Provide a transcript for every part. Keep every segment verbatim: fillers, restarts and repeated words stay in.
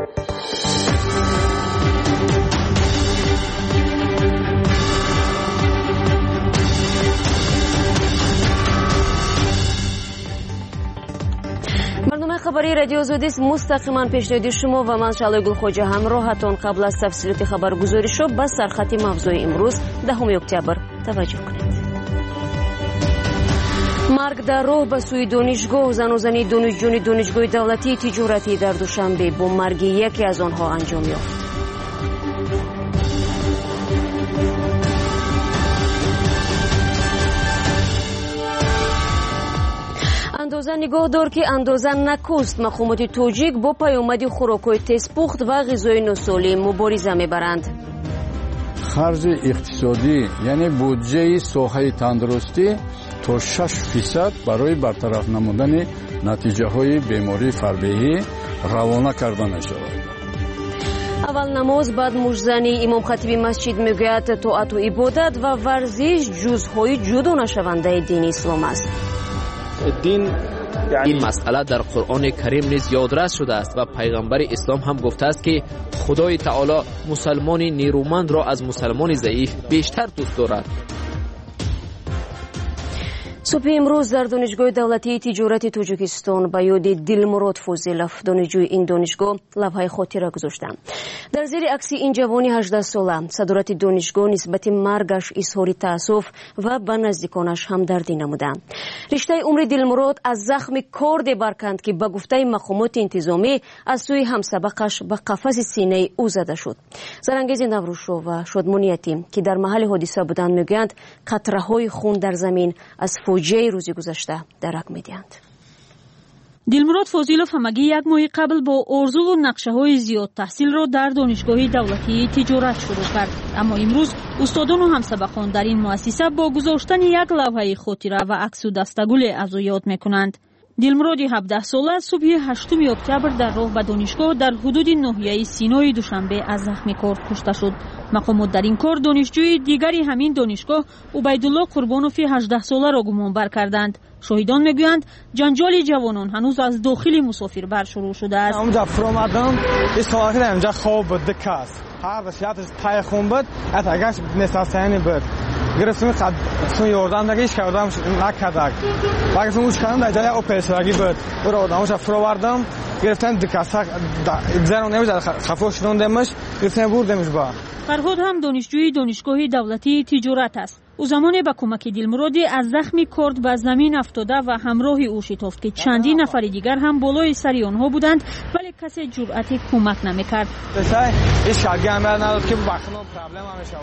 برنامه خبری رادیو آزادی مستقیما پیشنهاد شما و من شعله گلخوجه همراهتون. قبل از تفصیلات خبرگزاری شو به سرخط موضوع امروز دهم اکتبر توجه کنید. مرگ در راه به سوی دانشگاه. زن و زنی دانشجویان دانشگاه دولتی تجارتی در دوشنبه با مرگ یکی از آنها انجام یافت. اندازه نگاه دار که اندازه نکوست. مقامات توجیک با پیامد خوراک‌های تیزپخت و غذای ناسالم مبارزه میبرند. خرج اقتصادی یعنی بودجه ساحه تندرستی تا شش فیصد برای برطرف نمودن نتیجه های بیماری فربهی روانه کرده می شود. اول نماز بعد مجزنی. امام خطیب مسجد میگوید طاعت و عبادت و ورزش جزهای جدا نشونده دین اسلام است. دین این مسئله در قرآن کریم نیز یادرس شده است و پیغمبر اسلام هم گفته است که خدای تعالی مسلمان نیرومند را از مسلمان ضعیف بیشتر دوست دارد. صبح امروز در دانشگاه دولتی تجارت تاجیکستان به یاد دلمراد فوزیلوف دانشجوی این دانشگاه لوحه خاطره گذاشتند. در زیر عکس این جوان هجده ساله صدارت دانشگاه نسبت مرگش اظهار تأسف و به نزدیکانش همدردی نمودند. رشته عمر دلمراد از زخم کارد برکند که به گفته مقامات انتظامی از سوی همسبقش به قفس سینه او زده شد. زرانگیز نوروشو و شادمانیتی که در محل حادثه بودند میگویند قطره‌های خون در زمین از فوجیه روزی گذشته درک می‌دهند. دلمراد فوزیلوف همگی یک ماه قبل با آرزو و نقشه‌های زیاد تحصیل را در دانشگاه دولتی تجارت شروع کرد، اما امروز استادان و همسبقان در این مؤسسه با گذاشتن یک لوحه خاطره و عکس و دستگل از او یاد می‌کنند. دلمراد هفده ساله صبح هشتم اکتبر در راه به دانشگاه در حدود ناحیه سینای دوشنبه از زخم کارد کشته شد. مقامات در این کار دانشجوی دیگری همین دانشگاه عبیدالله قربانوف هجده ساله را گمانبر کردند. شاهدان میگویند جنجال جوانان هنوز از داخل مسافربر شروع شده است. اونجا فرامدم استواری اونجا خواب بود دکاس هر وسیعتش تای خون بود اتاگاش نساسانی بود گرفتم خد سوی اردن دیگه کردم نکردم وقتی اونش کردم در جای اپراسیونی بود برو آدمش فراوردم گرفتن دکاس زرو نمیشه خفاش شدندمش گرفتن بردمش با فرهاد هم دانشجوی دانشگاه دولتی تجارت است. او زمانی به کمک دلمرادی از زخم کارد به زمین افتاده و همراه او شتافت که چندین نفر دیگر هم بالای سر آنها بودند ولی کسی جرأت کمک نمیکرد. بسای این شاگرد هم نداد که بخنم پرابلم همیشه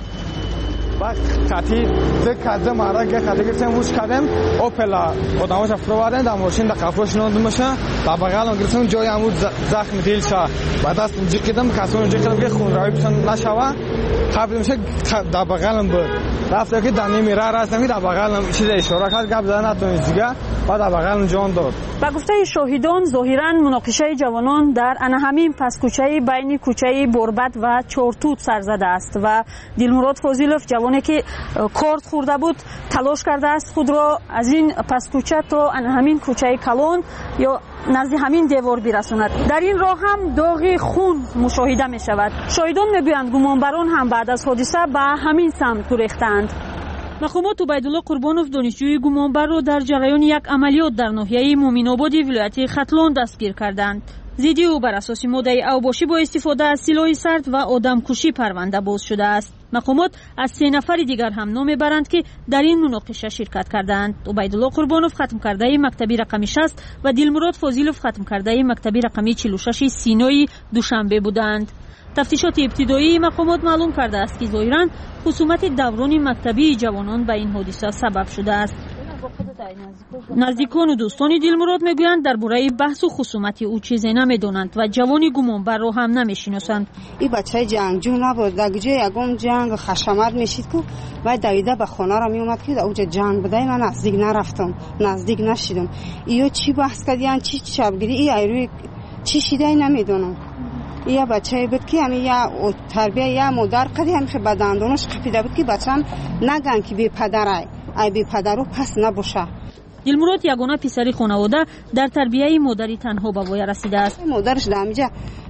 بعد خاطی ذکر مرا که خاطی گفتم وش کردم اوپلا آدماش فروادن در ماشین در قفلش نوندمشه در بغلم گرفتم جای عمود زخم دیل شد بعد از اونجا کردم کسون اونجا کردم که خون روی بسن نشوه قبل میشه در بغلم بود رفت که دانی میره راست در بغلم چیز اشاره کرد گپ زدن نتونست دیگه بعد در بغلم جان داد. با گفته شاهدان ظاهرا مناقشه جوانان در ان همین پس کوچه بین کوچه بربد و چورتوت سر زده است و دلمراد فوزیلوف جوانی که کارد خورده بود تلاش کرده است خود را از این پس کوچه تا ان همین کوچه کلون یا نزد همین دیوار برساند. در این راه هم داغ خون مشاهده می شود. شاهدان میگویند گمانبران هم بعد از حادثه به همین سمت گریختند. مقامات عبیدالله قربانوف دانشجوی گمانبر را در جریان یک عملیات در ناحیه مومن‌آباد ولایت ختلان دستگیر کردند. ضد او بر اساس ماده اوباشی با استفاده از سلاح سرد و آدمکشی پرونده باز شده است. مقامات از سه نفر دیگر هم نام میبرند که در این مناقشه شرکت کردند. عبیدالله قربانوف ختم کرده مکتبی رقم شصت و دلمراد فوزیلوف ختم کرده مکتبی رقم چهل و شش سینای دوشنبه بودند. تفتیشات ابتدایی مقامات معلوم کرده است که ظاهرا خصومت دوران مکتبی جوانان به این حادثه سبب شده است. نزدیکان و دوستان دلمراد میگویند درباره بحث و خصومت او چیزی نمیدونند و جوانی گمانبر را هم نمیشناسند. این بچه جنگجو نبود، در گوشه یکم جنگ خشمت میشید که بعد دویده به خانه را میومد که اونجا جنگ بوده. من نزدیک نرفتم، نزدیک نشیدم. ایو چی بحث کردین، چی شبگیری ای ایروی چی شیده نمیدونم. یا بچه بود که همین یا تربیه یا مادر قدی همیشه بدندونش خفیده بود که بچه‌م نگن که بی پدرای ای بی پدرو پس نباشه. دلمراد یگانه پسری خانواده در تربیه مادری تنها به وی رسیده است. مادرش در اینجا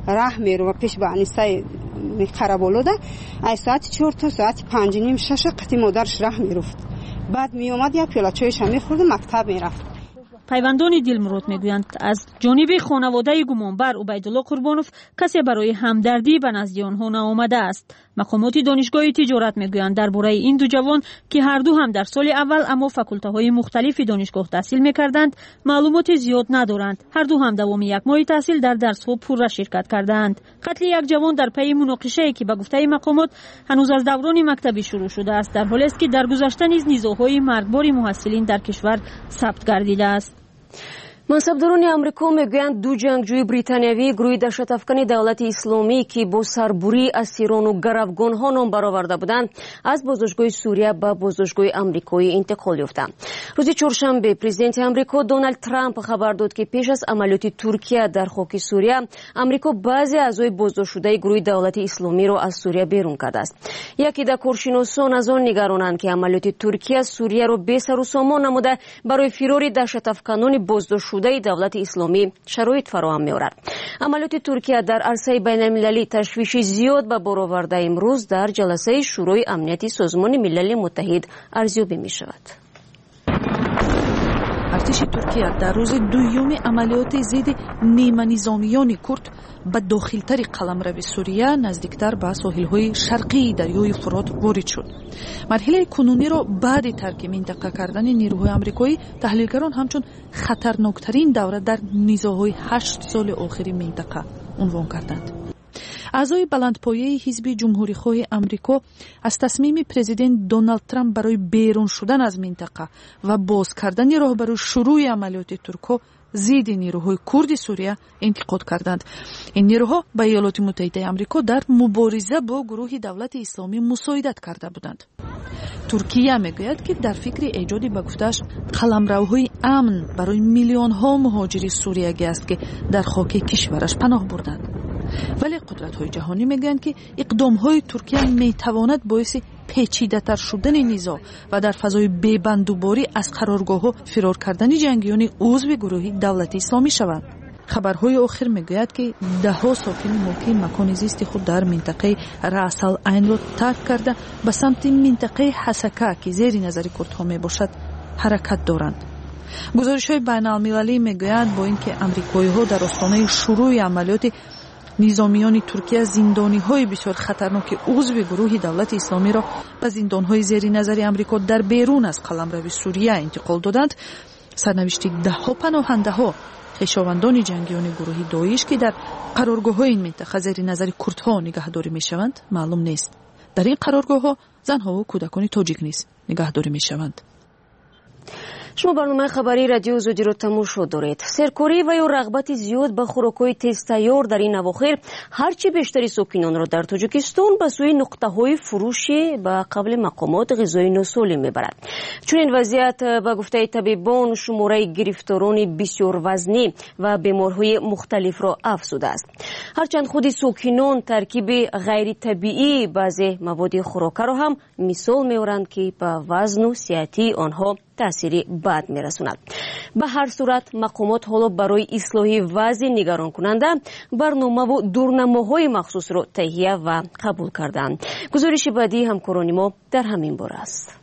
راه میرو و پیش به انیسای خرابولوده از ساعت چهار تا ساعت پنج نیم شش قطعی مادرش راه میرفت. بعد می اومد یک پیاله چایش هم میخورد مکتب میرفت. پیوندان دلمرود میگویند از جانب خانواده گمانبر عبیدالله قربانوف کسی برای همدردی به نزد آنها نآمده است. مقامات دانشگاه تجارت میگویند درباره این دو جوان که هر دو هم در سال اول اما فاکولته مختلف دانشگاه تحصیل میکردند معلومات زیاد ندارند. هر دو هم دوام یک ماه تحصیل در درس ها پوره شرکت کردند. قتل یک جوان در پی مناقشه که به گفته مقامات هنوز از دوران مکتبی شروع شده است، در حالی است که در گذشته نیز نیزوهای مرگبار محصلین در کشور ثبت گردیده است. منصبداران امریکا میگویند دو جنگجوی بریتانیایی گروه دهشت‌افکن دولت اسلامی که با سربری اسیران و گروگانها نام برآورده بودند از بازداشتگاه سوریه به بازداشتگاه آمریکایی انتقال یافتند. روز چهارشنبه پرزیدنت امریکا دونالد ترامپ خبر داد که پیش از عملیات ترکیه در خاک سوریه امریکا بعضی اعضای بازداشت شده گروه دولت اسلامی را از سوریه بیرون کرده است. یکی از کارشناسان از آن نگرانند که عملیات ترکیه سوریه را بی سر و سامان نموده برای فرار دهشت‌افکنان بازداشت شده دولت اسلامی شرایط فراهم می‌آورد. عملیات ترکیه در عرصه بین‌المللی تشویش زیاد به بار آورده امروز در جلسه شورای امنیتی سازمان ملل متحد ارزیابی می‌شود. ارتش ترکیه در روز دوم عملیات ضد نیمه نظامیان کرد به داخلتر قلمرو سوریه نزدیکتر به ساحل‌های شرقی دریای فرات وارد شد. مرحله کنونی را بعد ترک منطقه کردن نیروهای آمریکایی تحلیلگران همچون خطرناکترین دوره در نزاع‌های هشت سال آخر منطقه عنوان کردند. اعضای بلندپایه حزب جمهوری‌خواه آمریکا از تصمیم پرزیدنت دونالد ترامپ برای بیرون شدن از منطقه و باز کردن راه برای شروع عملیات ترک‌ها ضد نیروهای کرد سوریه انتقاد کردند. این نیروها به ایالات متحده آمریکا در مبارزه با گروه دولت اسلامی مساعدت کرده بودند. ترکیه میگوید که در فکر ایجاد به گفته‌اش قلمروهای امن برای میلیون ها مهاجر سوریگی است که در خاک کشورش پناه بردند. ولی قدرت‌های جهانی میگویند که اقدام‌های ترکیه میتواند باعث پیچیده‌تر شدن نزاع و در فضای بی‌بندوباری از قرارگاه‌ها فرار کردن جنگیان عضو گروه دولت اسلامی شوند. خبرهای آخر میگوید که ده ها ساکن موقع مکان زیست خود در منطقه رأس العین را ترک کرده به سمت منطقه حسکه که زیر نظر کردها میباشد حرکت دارند. گزارش‌های بین‌المللی میگویند با اینکه آمریکایی‌ها در آستانه شروع عملیات نظامیان ترکیه زندانی‌های بسیار خطرناک عضو گروه دولت اسلامی را به زندان‌های زیر نظر آمریکا در بیرون از قلمرو سوریه انتقال دادند، سرنوشت ده‌ها پناهنده‌ها خویشاوندان جنگیان گروه داعش که در قرارگاه‌های این منطقه زیر نظر کردها نگهداری می‌شوند معلوم نیست. در این قرارگاه‌ها زن‌ها و کودکان تاجیک نیز نگهداری می‌شوند. شما برنامه خبری رادیو زودی رو تماشا دارید. سرکوری و یا رغبت زیاد به خوراک‌های تیز تیار در این اواخر هرچی بیشتری ساکنان را در تاجیکستان به سوی نقطه‌های فروش به قبل مقامات غذای ناسالم میبرد. چون این وضعیت به گفته طبیبان شماره گرفتاران بسیار وزنی و بیماری‌های مختلف را افزوده است. هرچند خود ساکنان ترکیب غیر طبیعی بعضی مواد خوراکه را هم مثال می‌آورند که به وزن و صحتی آنها تأثیری بد میرسوند. به هر صورت مقامات حالا برای اصلاح وضع نگران کننده برنامه و دورنماهای مخصوص را تهیه و قبول کردند. گزارش بعدی همکاران ما در همین باره است.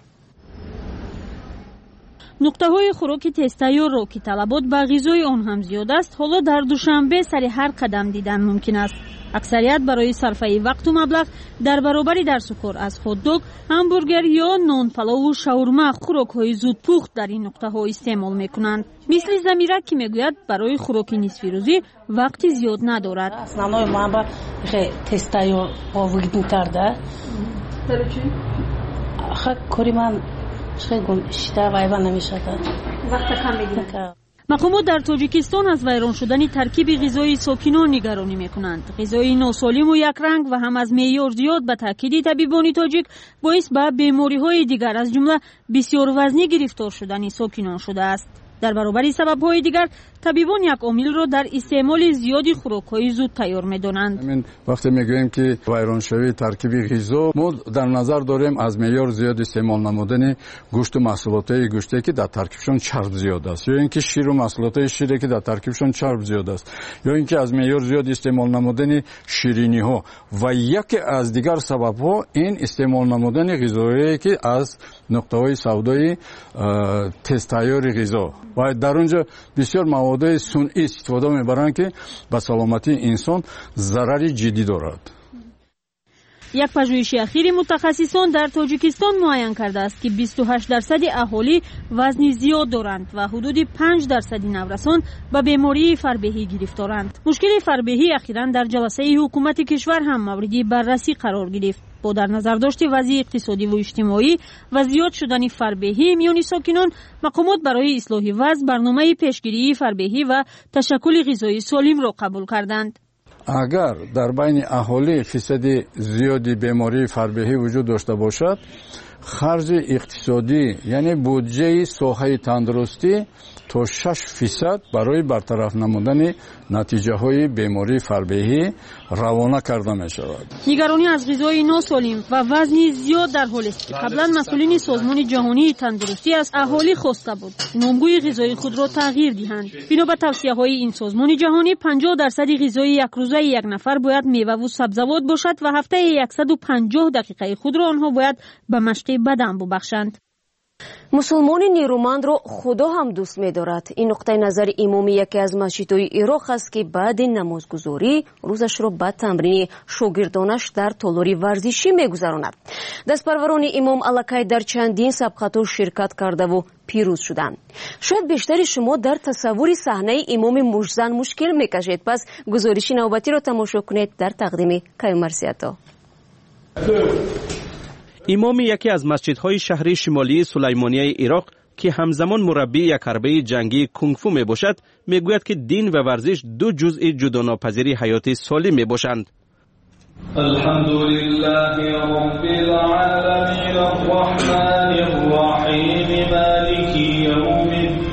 نقطه های خوراک تیز تیار را که طلبات به غذای آن هم زیاد است، حالا در دوشنبه سر هر قدم دیدن ممکن است. اکثریت برای صرفه وقت و مبلغ در برابری درس و کار از هات دوگ، همبرگر یا نان پلاو و شاورما خوراک های زود پخت در این نقطه ها استعمال میکنند. مثل زمیرک که میگوید برای خوراک نصف روزی وقت زیاد ندارد. основное ما خیلی تیز تیار با وگیدن‌ترده. برای چی؟ خیلی کاری من خیلی گم اشته وایبا نمیشه. وقت کم میگیرد. مقامات در تاجیکستان از ویران شدن ترکیب غذایی ساکنان نگرانی میکنند. غذای ناسالم و یک رنگ و هم از معیار زیاد به تاکید طبیبان تاجیک باعث به بیماری‌های دیگر از جمله بسیار وزنی گرفتار شدن ساکنان شده است. در برابر سبب‌های دیگر طبیبان یک عامل را در استعمال زیادی خوراک‌های زود تیار می‌دانند. همین وقتی میگوییم که ویرانشوی ترکیب غذا، ما در نظر داریم از معیار زیاد استعمال نمودن گوشت و محصولات گوشتی که در ترکیبشون چرب زیاد است، یا اینکه شیر و محصولات شیری که در ترکیبشون چرب زیاد است، یا اینکه از معیار زیاد استعمال نمودن شیرینی ها و یکی از دیگر سبب ها این استعمال نمودن غذایی که از نقطه های سودای تست تیار غذا و در اونجا بسیار مواد صنعی استفاده میبرند که به سلامتی انسان ضرر جدی دارد. یک پژوهش اخیر متخصصان در تاجیکستان معین کرده است که بیست و هشت درصد اهالی وزن زیاد دارند و حدود پنج درصد نورسان به بیماری فربهی گرفتارند. مشکل فربهی اخیراً در جلسه حکومت کشور هم مورد بررسی قرار گرفت. با در نظر داشت وضع اقتصادی و اجتماعی و زیاد شدن فربهی میان ساکنان، مقامات برای اصلاح وضع برنامه پیشگیری فربهی و تشکل غذایی سالم را قبول کردند. اگر در بین اهالی فیصد زیادی بیماری فربهی وجود داشته باشد، خرج اقتصادی یعنی بودجه ساحه تندرستی تا شش فیصد برای برطرف نمودن نتیجه های بیماری فربهی روانه کرده می شود. نگرانی از غذای ناسالم و وزن زیاد در حال است که قبلا مسئولین سازمان جهانی تندرستی از اهالی خواسته بود نامگوی غذای خود را تغییر دهند. بنا به توصیه های این سازمان جهانی، پنجاه درصد غذای یک روزه یک نفر باید میوه و سبزیجات باشد و هفته صد و پنجاه دقیقه خود را آنها باید به مشق بدن ببخشند. مسلمان نیرومند را خدا هم دوست می دارد. این نقطه نظر امام یکی از مسجدهای عراق است که بعد نمازگزاری روزش را به تمرین شاگردانش در تالار ورزشی می گذراند. دستپروران امام الکی در چندین سبقت‌ها شرکت کرده و پیروز شدند. شاید بیشتر شما در تصور صحنه امام مجزن مشکل می کشید. پس گزارش نوبتی را تماشا کنید در تقدیم کیومرسیتا. امام یکی از مسجدهای شهر شمالی سلیمانیه عراق که همزمان مربی یک حربه جنگی کنگفو می باشد، می گوید که دین و ورزش دو جزء جداپذیر حیات سالم می باشند. الحمدلله رب العالمین الرحمن الرحیم مالک یوم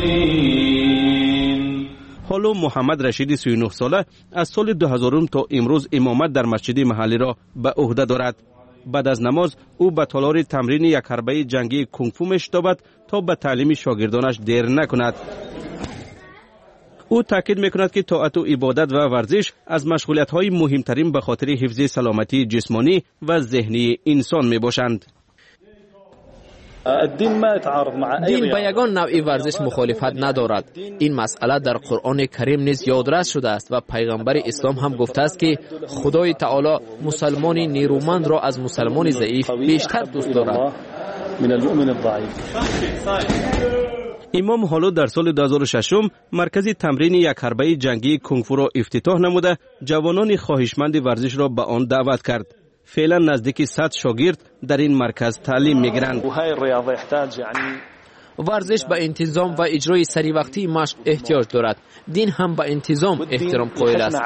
الدین. حالا محمد رشید سی و نه ساله از سال دو هزار تا امروز امامت در مسجد محلی را به عهده دارد. بعد از نماز او به تالار تمرین یک حربه جنگی کنگفو می‌شتابد تا به تعلیم شاگردانش دیر نکند. او تاکید می‌کند که طاعت و عبادت و ورزش از مشغولیت‌های مهمترین به خاطر حفظ سلامتی جسمانی و ذهنی انسان میباشند. دین با یگان نوع ورزش مخالفت ندارد. این مسئله در قرآن کریم نیز یادرس شده است و پیغمبر اسلام هم گفته است که خدای تعالی مسلمان نیرومند را از مسلمان ضعیف بیشتر دوست دارد. امام حالا در سال دو هزار و شش مرکز تمرین یک حربه جنگی کنگفو را افتتاح نموده جوانان خواهشمند ورزش را به آن دعوت کرد. فعلا نزدیک صد شاگرد در این مرکز تعلیم می‌گیرند. ورزش به انتظام و اجرای سری وقتی مشق احتیاج دارد. دین هم به انتظام احترام قائل است.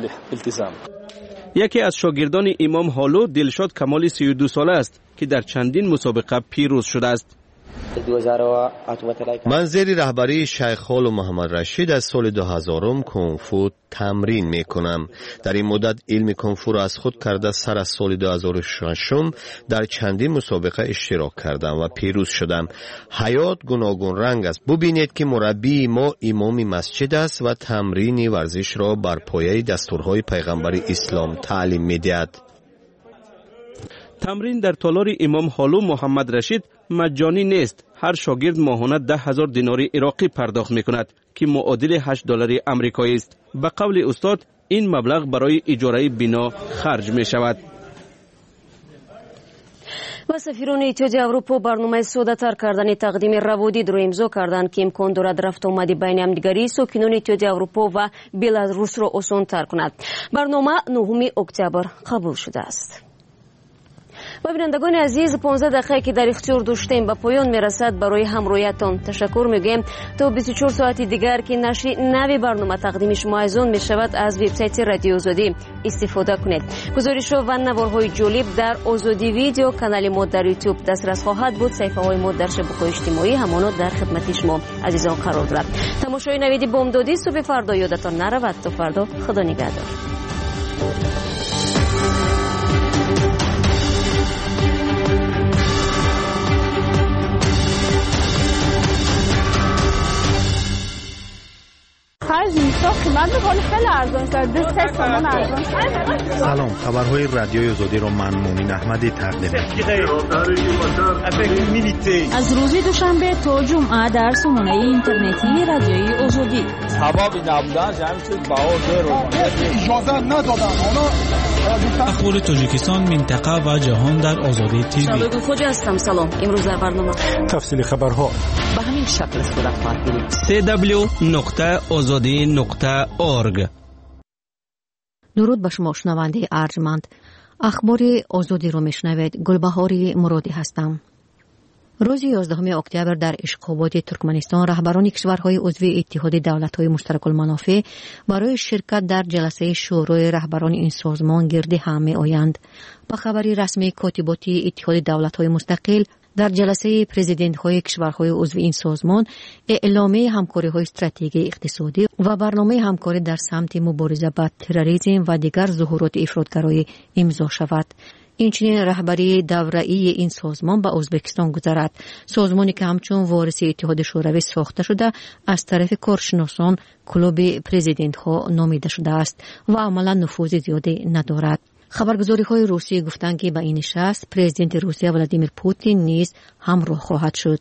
یکی از شاگردان امام حالو دلشاد کمال سی و دو ساله است که در چندین مسابقه پیروز شده است. من زیر رهبری شیخ خالو محمد رشید از سال دو هزار کنگفو تمرین می کنم. در این مدت علم کنگفو را از خود کرده سر از سال دو هزار و شش در چندین مسابقه اشتراک کردم و پیروز شدم. حیات گوناگون رنگ است. ببینید که مربی ما امام مسجد است و تمرین ورزش را بر پایه دستورهای پیغمبر اسلام تعلیم می دهد. تمرین در تالار امام حالو محمد رشید مجانی نیست. هر شاگرد ماهانه ده هزار دینار عراقی پرداخت می کند که معادل هشت دلار آمریکایی است. به قول استاد این مبلغ برای اجاره بنا خرج می شود. و سفیران اتحادیه اروپا برنامه ساده تر کردن تقدیم روادید را امضا کردند که امکان دارد رفت آمد بین همدیگری ساکنان اتحادیه اروپا و بلاروس را آسان تر کند. برنامه نهم اکتبر قبول شده است. و بینندگان عزیز، پانزده دقیقه که در اختیار داشتیم به پایان میرسد. برای همراهیتان تشکر میگیم. تا بیست و چهار ساعت دیگر که نشر نوی برنامه تقدیم شما ایزان می شود، از وبسایت رادیو آزادی استفاده کنید. گزارش و نوارهای جالب در آزادی ویدیو کانال ما در یوتیوب دسترس خواهد بود. صفحه های ما در شبکه‌های اجتماعی همانا در خدمت شما عزیزان قرار دارد. تماشای نوید بامدادی صبح فردا یادتان نرود. تا فردا، خدا نگهدار. سلام، خبرهای رادیوی آزادی را من مومن احمدی تقدیم می‌کنم. از روز دوشنبه تا جمعه در سامانه اینترنتی رادیوی آزادی. سبب نبودن جمع شد باور اجازه ندادن. اخبار تاجیکستان، منطقه و جهان در آزادی تیوی. شادو خوجا هستم. سلام. امروز در برنامه تفصیل خبرها به همین شکل صورت خواهد گرفت. سی دبلیو نقطه آزادی نقطه اورگ. درود به شما شنونده ارجمند. اخبار آزادی رو میشنوید. گلبهاری مرادی هستم. روز یازدهم اکتبر در اشقاباد ترکمنستان رهبران کشورهای عضو اتحاد دولت‌های مشترک المنافع برای شرکت در جلسه شورای رهبران این سازمان گرد هم می‌آیند. با خبری رسمی کاتباتی اتحاد دولت‌های مستقل در جلسه پرزیدنت‌های کشورهای عضو این سازمان اعلامیه همکاری‌های استراتژیک اقتصادی و برنامه همکاری در سمت مبارزه با تروریسم و دیگر ظهورات افراطگرایی امضا شود. اینچنین رهبری دوره‌ای این سازمان به ازبکستان گذرد. سازمانی که همچون وارث اتحاد شوروی ساخته شده از طرف کارشناسان کلوب پرزیدنت‌ها نامیده شده است و عملا نفوذ زیادی ندارد. خبرگزاری‌های روسیه گفتند که به این نشست پرزیدنت روسیه ولادیمیر پوتین نیز همراه خواهد شد.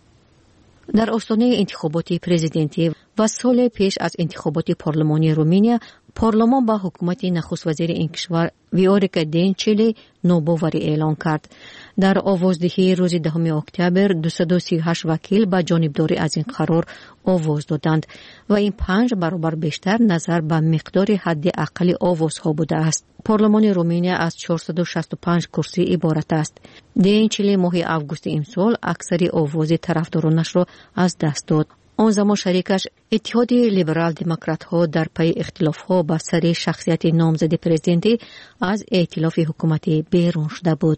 در آستانه انتخابات پرزیدنتی و سال پیش از انتخابات پارلمانی رومانیا، پارلمان با حکومت نخست وزیر این کشور ویوریک دینچلی نوباوری اعلان کرد. در آوازدهی روز دهم اکتبر دویست و سی و هشت وکیل با جانبداری از این قرار آواز دادند و این پنج برابر بیشتر نظر به مقدار حد اقل آوازها بوده است. پارلمان رومانیا از چهارصد و شصت و پنج کرسی عبارت است. دینچلی ماه آگوست امسال اکثر آواز طرفدارانش را از دست داد. آن زمان شریکش اتحاد لیبرال دموکرات ها در پی اختلاف ها با سر شخصیت نامزد پرزیدنتی از ائتلاف حکومتی بیرون شده بود.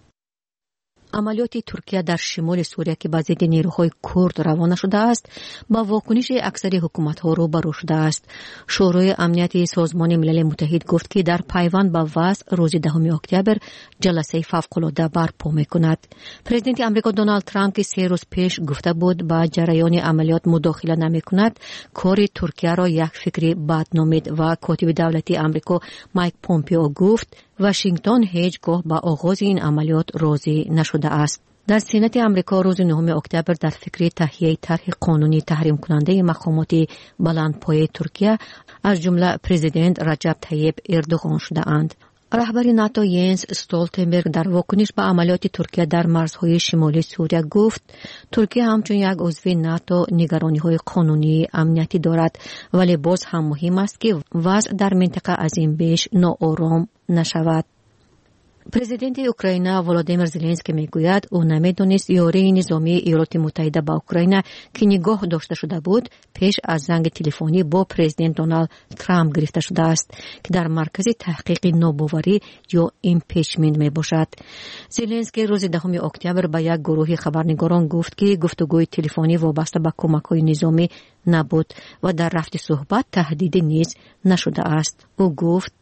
عملیات ترکیه در شمال سوریه که به ضد نیروهای کرد روانه شده است با واکنش اکثر حکومت‌ها روبرو شده است. شورای امنیت سازمان ملل متحد گفت که در پیوند با وضع روز دهم اکتبر جلسه فوق‌العاده برپا می‌کند. پرزیدنت آمریکا دونالد ترامپ که سه روز پیش گفته بود با جریان عملیات مداخله نمی‌کند، کار ترکیه را یک فکری بد نامید و کاتب دولتی آمریکا مایک پومپئو گفت واشنگتن هیچگاه با آغاز این عملیات راضی نشده است. در سنت آمریکا روز نهم اکتبر در فکر تهیه طرح قانونی تحریم کننده مقامات بلندپایه ترکیه از جمله پرزیدنت رجب طیب اردوغان شده اند. رهبر ناتو ینس استولتنبرگ در واکنش به عملیات ترکیه در مرزهای شمالی سوریه گفت ترکیه همچون یک عضو ناتو نگرانی‌های قانونی امنیتی دارد، ولی باز هم مهم است که وضع در منطقه از این بیش ناآرام نشود. پرزیدنت اوکراین ولادیمیر زلنسکی میگوید او نمیدانست یاری نظامی ایالات متحده با اوکراین که نگاه داشته شده بود پیش از زنگ تلفنی با پرزیدنت دونالد ترامپ گرفته شده است که در مرکز تحقیق نوباوری یا ایمپیچمنت می باشد. زلنسکی روز دهم اکتبر به یک گروه خبرنگاران گفت که گفتگوی تلفنی وابسته به کمک‌های نظامی نبود و در رفت صحبت تهدید نیز نشده است. او گفت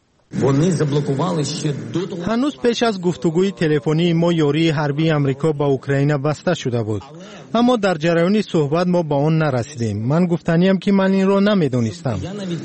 هنوز پیش از گفتگوی تلفنی ما یاری حربی امریکا با اوکراین بسته شده بود، اما در جریان صحبت ما با آن نرسیدیم. من گفتنیم که من این را نمیدونستم.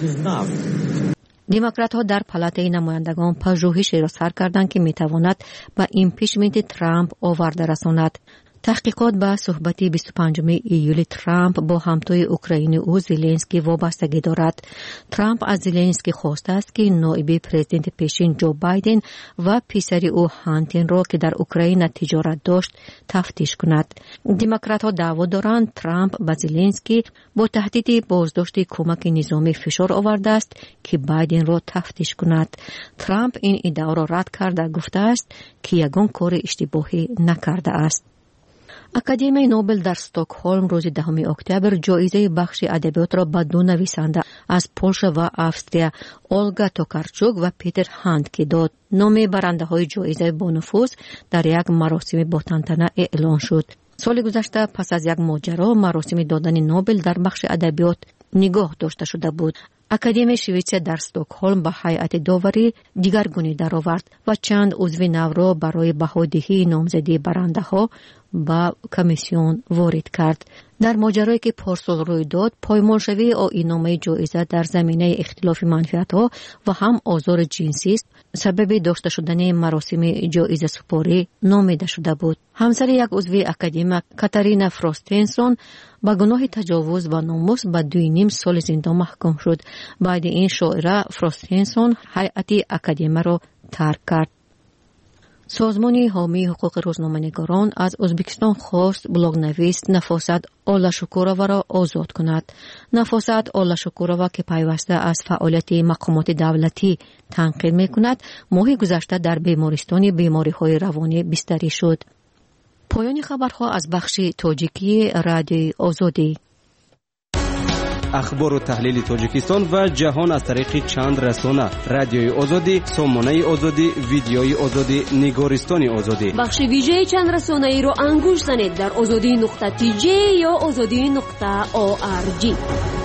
دموکرات ها در پالات نمایندگان پژوهشی را سر کردند که میتواند به ایمپیچمنت ترامپ آورده رساند. تحقیقات به صحبت بیست و پنجم ایول ترامپ با همتای اوکراینی او زلنسکی وابستگی دارد. ترامپ از زلنسکی خواسته است که نایب پرزیدنت پیشین جو بایدن و پسر او هانتین را که در اوکراین تجارت داشت تفتیش کند. دموکرات‌ها دعوا دارند ترامپ به زلنسکی با تهدید بازداشت کمک نظامی فشار آورده است که بایدن را تفتیش کند. ترامپ این ادعا را رد کرده گفته است که یگان کار اشتباهی نکرده است. اکادمی نوبل در استکهلم روز دهم اکتبر جایزه بخش ادبیات را به دو نویسنده از پولش و استریا اولگا توکارچوک و پیتر هاندکی داد. نام برنده های جایزه با نفوذ در یک مراسم با تنتنه اعلان شد. سال گذشته پس از یک ماجرا مراسم دادن نوبل در بخش ادبیات نگاه داشته شده بود. اکادمی شویتسیا در استکهلم با هیئت داوری دیگرگونی درآورد و چند عضو نو را برای بهادهی نامزدی برنده ها با کمیسیون وارد کرد. در ماجرایی که پارسال روی داد، پایمالشوی آیین‌نامه جایزه در زمینه اختلاف منفعت‌ها و هم آزار جنسی است سبب داشته شدن مراسم جایزه سپاری نامیده شده بود. همسر یک عضو اکادمی کاتارینا فروستینسون با گناه تجاوز و ناموس به دوی نیم سال زندان محکوم شد. بعد این شاعره فروستینسون هیئت اکادمی را ترک کرد. سازمان حامی حقوق روزنامه‌نگاران از ازبکستان خواست بلاگنویس نفاست آلاشکورова را آزاد کند. نفاست آلاشکورova که پیوسته از فعالیت مقامات دولتی تنقید می‌کند، ماه گذشته در بیمارستان بیماری‌های روانی بستری شد. پایان خبرها از بخش تاجیکی رادیوی آزادی. اخبار و تحلیل تاجیکستان و جهان از طریق چند رسانه: رادیوی آزادی، سامانه آزادی، ویدیوی آزادی، نگارستان آزادی. بخش ویژه چند رسانه ای رو انگوش زنید در آزادی نقطه تی جی یا آزادی نقطه او آر جی.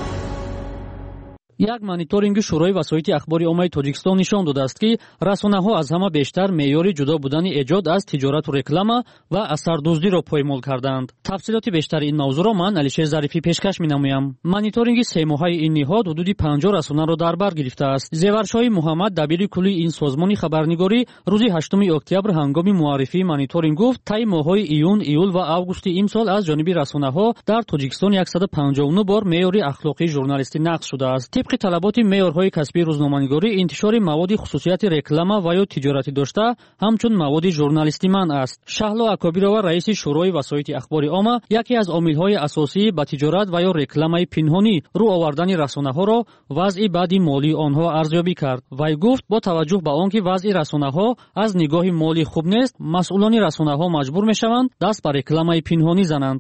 یک مانیتورینگ شورای وسایط اخباری عامه تاجیکستان نشان داده است که رسانه‌ها از همه بیشتر معیار جدا بودن ایجاد از تجارت و رکلام و اثردوزی را پایمال کردند. تفصیلات بیشتر این موضوع را من علیشه ظریفی پیشکش می‌نمایم. مانیتورینگ سه ماهه این نهاد حدود پنجاه رسانه را در بر گرفته است. زیورشاه محمد دبیر کلی این سازمان خبرنگاری روز هشتم اکتبر هنگام معرفی مانیتورینگ گفت طی ماه‌های ایون، ایول و اوگوست امسال از جانب رسانه‌ها در تاجیکستان صد و پنجاه و نه بار معیار اخلاقی ژورنالیستی نقض شده است. طبق طلبات معیارهای کسبی روزنامه‌نگاری انتشار مواد خصوصیت رکلام و یا تجارتی داشته همچون مواد ژورنالیستی منع است. شهلا اکابیرова رئیس شورای وسایط اخباری عامه یکی از عامل‌های اساسی به تجارت و یا رکلام پنهانی رو آوردن رسانه‌ها را وضع بدی مالی آنها ارزیابی کرد. وی گفت با توجه به آنکه وضع رسانه‌ها از نگاه مالی خوب نیست، مسئولان رسانه‌ها مجبور می‌شوند دست به رکلام پنهانی زنند.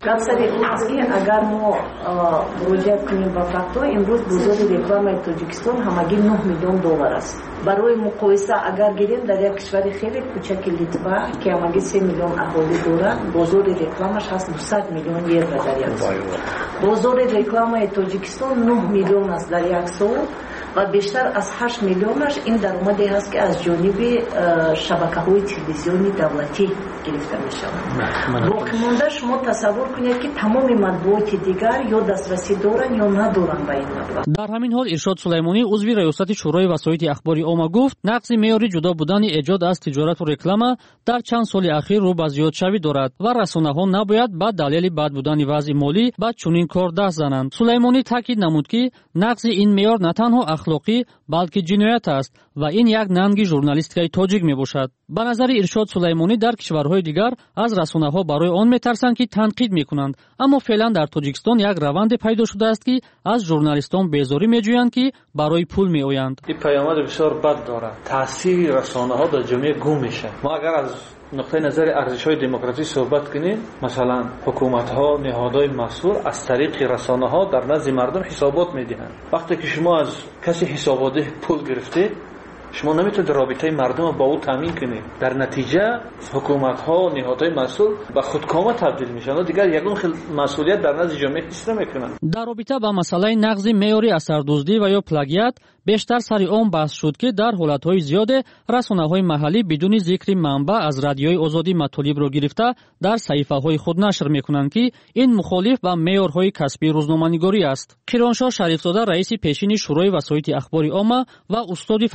اگر ما مراجعه کنیم به فاکتور امروز بازار رکلام تاجیکستان همگی نه میلیون دلار است. برای مقایسه اگر گیریم در یک کشور خیلی کوچک لیتوا که همگی سه میلیون اهالی دارد، بازار رکلامش هست دویست میلیون یورو در یک سال. بازار رکلام تاجیکستان نه میلیون است در یک سال و بیشتر از هشت میلیونش این درآمدی است که از جانب شبکه‌های تلویزیونی دولتی گرفته می‌شود. باقی مانده شما تصور کنید که تمام مطبوعات دیگر یا دسترسی دارند یا ندارند به این مبلغ. در همین حال ارشاد سلیمانی عضو ریاست شورای وسایط اخباری عامه گفت نقض معیار جدا بودن ایجاد از تجارت و رکلام در چند سال اخیر رو به زیادشوی دارد و رسانه‌ها نباید با دلیل بد بودن وضع مالی به چنین کار دست زنند. سلیمانی تاکید نمود که نقض این معیار نه تنها اخلاقی بلکه جنایت است و این یک ننگ ژورنالیستیک تاجیک میباشد. به نظر ارشاد سلیمانی در کشورهای دیگر از رسانه‌ها برای آن میترسند که تنقید میکنند، اما فعلا در تاجیکستان یک روند پیدا شده است که از ژورنالیستان بیزاری میجویند که برای پول میآیند. این پیامد بسیار بد دارد. تاثیر رسانه‌ها در جامعه گم میشه. ما اگر از نقطه نظر ارزش‌های دموکراسی صحبت کنیم، مثلا حکومت‌ها، نهادهای مسئول از طریق رسانه‌ها در نزد مردم حسابات میدهند. وقتی که شما از کسی حسابات پول گرفتید، شما نمیتونید رابطه مردم رو با او تامین کنید. در نتیجه حکومت‌ها و نهادهای مسئول به خودکامه تبدیل میشن و دیگر یگان مسئولیت در نزد جامعه حس نمیکنند. در رابطه با مسئله نقض معیار اثردوزی و یا پلاگیات بیشتر سر آن بحث شد که در حالت‌های زیاد رسانه‌های محلی بدون ذکر منبع از رادیوی آزادی مطالب را گرفته در صحیفه‌های خود نشر می‌کنند که این مخالف با معیارهای کسبی روزنامه‌نگاری است. کرانشاه شریفزاده رئیس پیشین شورای وسایط اخباری عامه و استاد فاکولته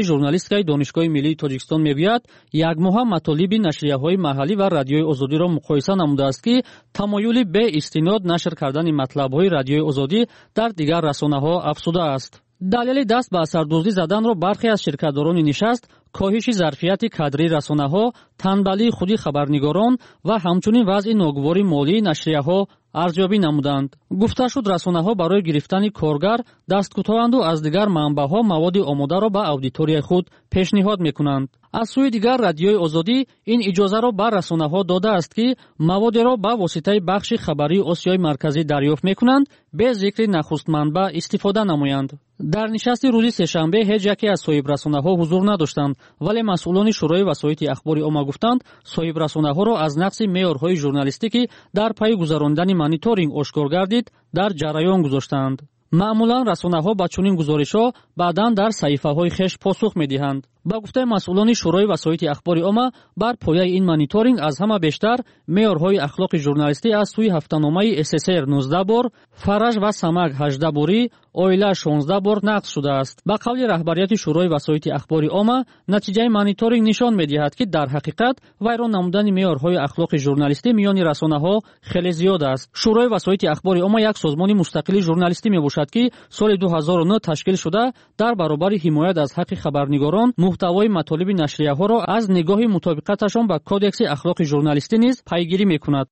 ژورنالیستикای دانشگاه ملی تاجیکستان میگوید یک ماه مطالب نشریه‌های محلی و رادیوی آزادی را مقایسه نموده است که تمایلی به استناد نشر کردن مطلب‌های رادیوی آزادی در دیگر رسانه‌ها افزوده است. دلیل دست به اثردوزی زدن را برخی از شرکت‌داران نشست کاهش ظرفیت کادری رسانه‌ها، تنبلی خودی خبرنگاران و همچنین وضع ناگواری مالی نشریه‌ها ارزیابی نمودند. گفته شد رسانه‌ها برای گرفتن کارگر دستکوتااند و از دیگر منبع‌ها مواد آماده را به اودیتوری خود پیشنهاد می‌کنند. از سوی دیگر رادیوی آزادی این اجازه را بر رسانه‌ها داده است که مواد را به واسطه بخش خبری آسیای مرکزی دریافت می‌کنند به ذکر نخست منبع استفاده نمایند. در نشست روز سه‌شنبه هیچ یکی از صاحب رسانه‌ها حضور نداشتند، ولی مسئولان شورای وسایط اخباری عامه گفتند صاحب رسانه‌ها را از نقص معیارهای ژورنالیستیکی در پی گذراندن مانیتورینگ آشکار گردید در جریان گذاشتند. معمولا رسانه‌ها با چنین گزارش‌ها بعداً در صحیفه‌های خویش پاسخ می‌دهند. با گفته مسئولان شورای وسایط اخباری عامه بر پایه این مانیتورینگ از همه بیشتر معیارهای اخلاق ژورنالیستی از سوی هفته‌نامه اس اس ار نوزده بار، فرج و سمک هجده باری، اویلا شانزده بار نقض شده است. با قول رهبریت شورای وسایط اخباری عامه نتیجه مانیتورینگ نشان می‌دهد که در حقیقت ویران نمودن معیارهای اخلاق ژورنالیستی میان رسانه‌ها خیلی زیاد است. شورای وسایط اخباری عامه یک سازمان مستقل ژورنالیستی میباشد که سال دو هزار و نه تشکیل شده در برابر حمایت از حق خبرنگاران محتوای مطالب نشریه‌ها را از نگاه مطابقتشان با کدکس اخلاق ژورنالیستی نیز پیگیری می‌کند.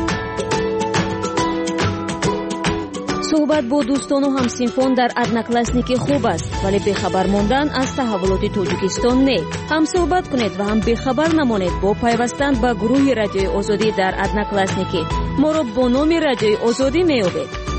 صحبت با دوستان و همسینفان در ادناکلاسنیکی خوب است، ولی بخبر ماندن از تحولات تاجیکستان نه. هم صحبت کنید و هم بخبر نمانید با پیوستن به گروه رادیوی آزادی در ادناکلاسنیکی. ما را با نام رادیوی آزادی می‌یابید.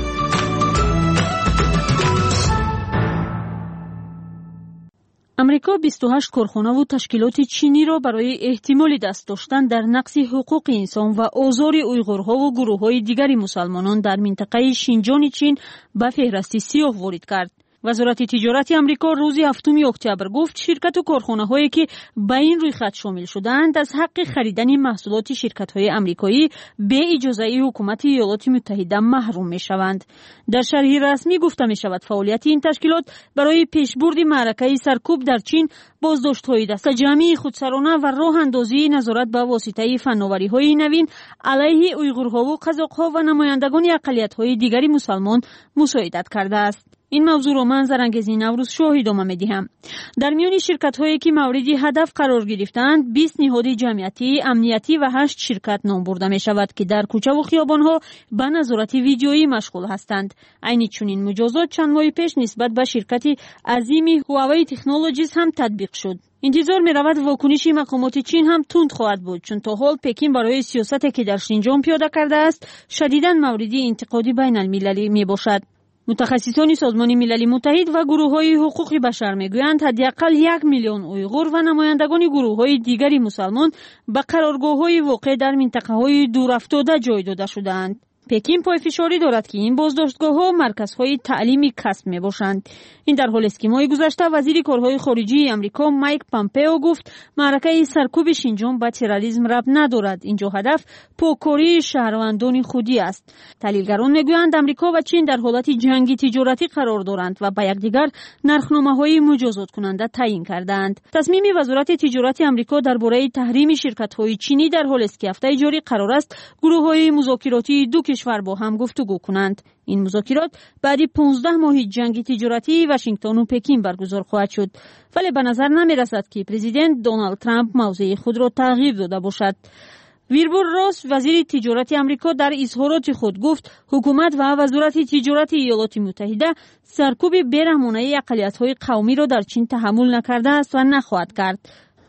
امریکا بیست و هشت کارخانه و تشکیلات چینی را برای احتمال دست داشتن در نقض حقوق انسان و آزار اویغورها و گروه‌های دیگر مسلمانان در منطقه شینجان چین به فهرست سیاه وارد کرد. وزارت تجارت آمریکا روز هفتم اکتبر گفت شرکت و کارخانه‌هایی که به این رویخط شامل شدند از حق خریدن محصولات شرکت‌های آمریکایی به اجازه حکومت ایالات متحده محروم می‌شوند. در شرح رسمی گفته می‌شود فعالیت این تشکیلات برای پیشبرد معرکه سرکوب در چین، بازداشت‌های دست جمعی خودسرانه و راه اندازی نظارت به واسطه فناوری‌های نوین علیه اویغورها و قزاق‌ها و نمایندگان اقلیت‌های دیگر مسلمان مساعدت کرده است. این موضوع را من زرنگزی نوروز شاه ادامه می‌دهم. در میان شرکت‌هایی که مورد هدف قرار گرفتند بیست نهاد جمعیتی، امنیتی و هشت شرکت نام برده می‌شود که در کوچه و خیابان‌ها به نظارت ویدیویی مشغول هستند. عین چنین مجازات چند ماه پیش نسبت به شرکت عظیم هواوی تکنولوژیز هم تطبیق شد. انتظار می رود واکنش مقامات چین هم تند خواهد بود، چون تا حال پکین برای سیاستی که در شینجان پیاده کرده است شدیداً مورد انتقاد بین المللی می باشد. متخصصان سازمان ملل متحد و گروه‌های حقوق بشر می‌گویند حداقل یک میلیون اویغور و نمایندگان گروه‌های دیگری مسلمان به قرارگاه‌های واقع در منطقه‌های دورافتاده جای داده شده‌اند. پکین پای فشاری دارد که این بازداشتگاه‌ها مرکزهای تعلیمی کسب می‌باشند. این در حالی است که ماه گذشته وزیر کارهای خارجه آمریکا مایک پامپئو گفت معرکه سرکوب شینجان به تروریسم ربط ندارد. اینجا هدف پاکاری شهروندان خودی است. تحلیلگران می‌گویند آمریکا و چین در حالت جنگ تجارتی قرار دارند و با یکدیگر نرخنامه‌های مجازات کننده تعیین کردند. تصمیم وزارت تجارت آمریکا درباره تحریم شرکت‌های چینی در حالی است که هفته جاری قرار است گروه‌های مذاکراتی دو کشور با هم گفتگو کنند. این مذاکرات بعد پانزده ماه جنگ تجارتی واشنگتن و پکین برگزار خواهد شد، ولی به نظر نمی رسد که پرزیدنت دونالد ترامپ موضع خود را تغییر داده باشد. ویلبور راس وزیر تجارت آمریکا در اظهارات خود گفت حکومت و وزارت تجارت ایالات متحده سرکوب بیرحمانه اقلیت‌های قومی را در چین تحمل نکرده است و نخواهد کرد.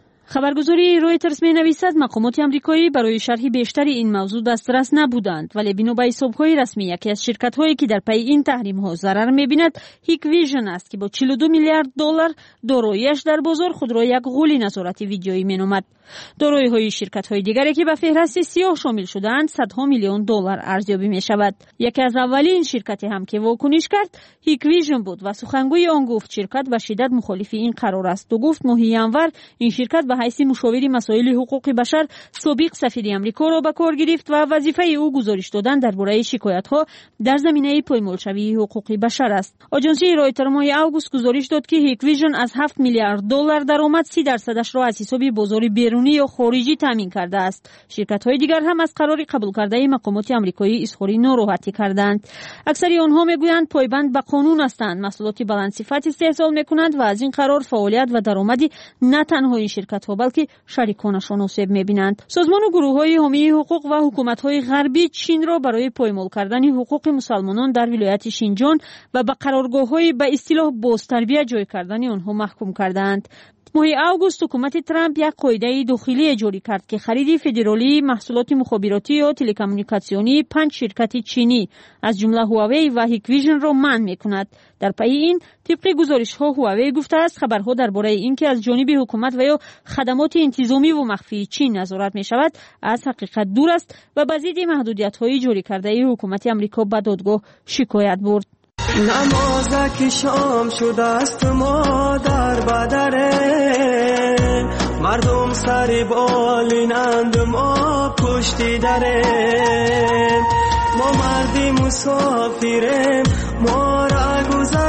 خبرگزاری رویترز می نویسد مقامات آمریکایی برای شرح بیشتر این موضوع دسترس نبودند، ولی بنا به حساب‌های رسمی یکی از شرکت‌هایی که در پی این تحریم‌ها ضرر می‌بیند هیک ویژن است که با چهل و دو میلیارد دلار دارایی‌اش در بازار خود را یک غول نظارتی ویدیویی می‌نامد. دارایی‌های شرکت‌های دیگری که به فهرست سیاه شامل شده‌اند صدها میلیون دلار ارزیابی می‌شود. یکی از اولین شرکتی هم که واکنش کرد هیک ویژن بود و سخنگوی آن گفت شرکت به شدت مخالف این قرار است و گفت ماه ژانویه این شرکت به حیث مشاور مسائل حقوق بشر سابق سفیر آمریکا را به کار گرفت و وظیفه او گزارش دادن درباره شکایت‌ها در زمینه پایمالشوی حقوق بشر است. آژانسی رایتر ماه اوگوست گزارش داد که هیکویژن از هفت میلیارد دلار درآمد سی درصدش را از حساب بازار بیرونی یا خارجی تامین کرده است. شرکت‌های دیگر هم از قرار قبول کرده مقامات آمریکایی اظهار ناراحتی کردند. اکثر آنها میگویند پایبند به قانون هستند، محصولات بلند صفت استحصال میکنند و از این قرار فعالیت و درآمدی نه تنها این شرکت‌ها بلکه شریکانشان آسیب می‌بینند. سازمان و گروه‌های حامی حقوق و حکومت‌های غربی چین را برای پایمال کردن حقوق مسلمانان در ولایت شینجان و به قرارگاه‌های به اصطلاح بازتربیت جای کردن آنها محکوم کردند. ماه اوگوست حکومت ترامپ یک قاعده داخلی جاری کرد که خرید فدرالی محصولات مخابراتی یا تلکومونیکاسیونی پنج شرکت چینی از جمله هواوی و هیکویژن را منع می‌کند. در پی این طبق گزارش‌ها هواوی گفته است خبرها درباره اینکه از جانب حکومت و یا خدمات انتظامی و مخفی چین نظارت می‌شود از حقیقت دور است و به ضد محدودیت‌های جاری کرده حکومت آمریکا به دادگاه شکایت برد. نمازک شام شده است مادر بدره مردم سری بالینند ما پشتی دره ما مردی مسافریم ما را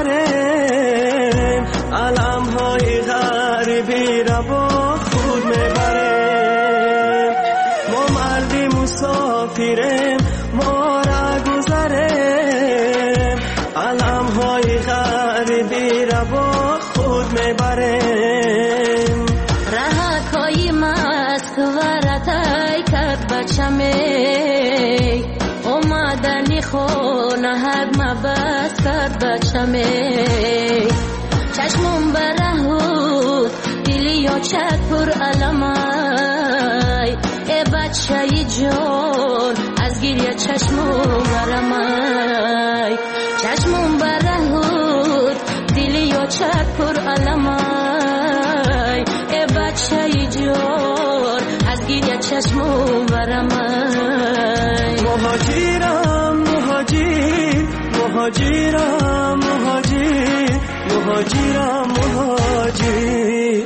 گذریم علم های غریبی را با خود میبریم ما مردی مسافریم ما را گذریم علم های غریبی را با خود میبریم راه کوئی مست ورتای کد بچمی اومدنی خونه حد مبست کد بچمی چشمون برهود دلی یا چک پر علمای ای بچه جان از گریه چشمون برمای چشمون برهود دلی یا چک پر علمای ای بچه جان از گریه چشمون برمای مهاجرم مهاجر مهاجرم مهاجر مهاجرم مهاجر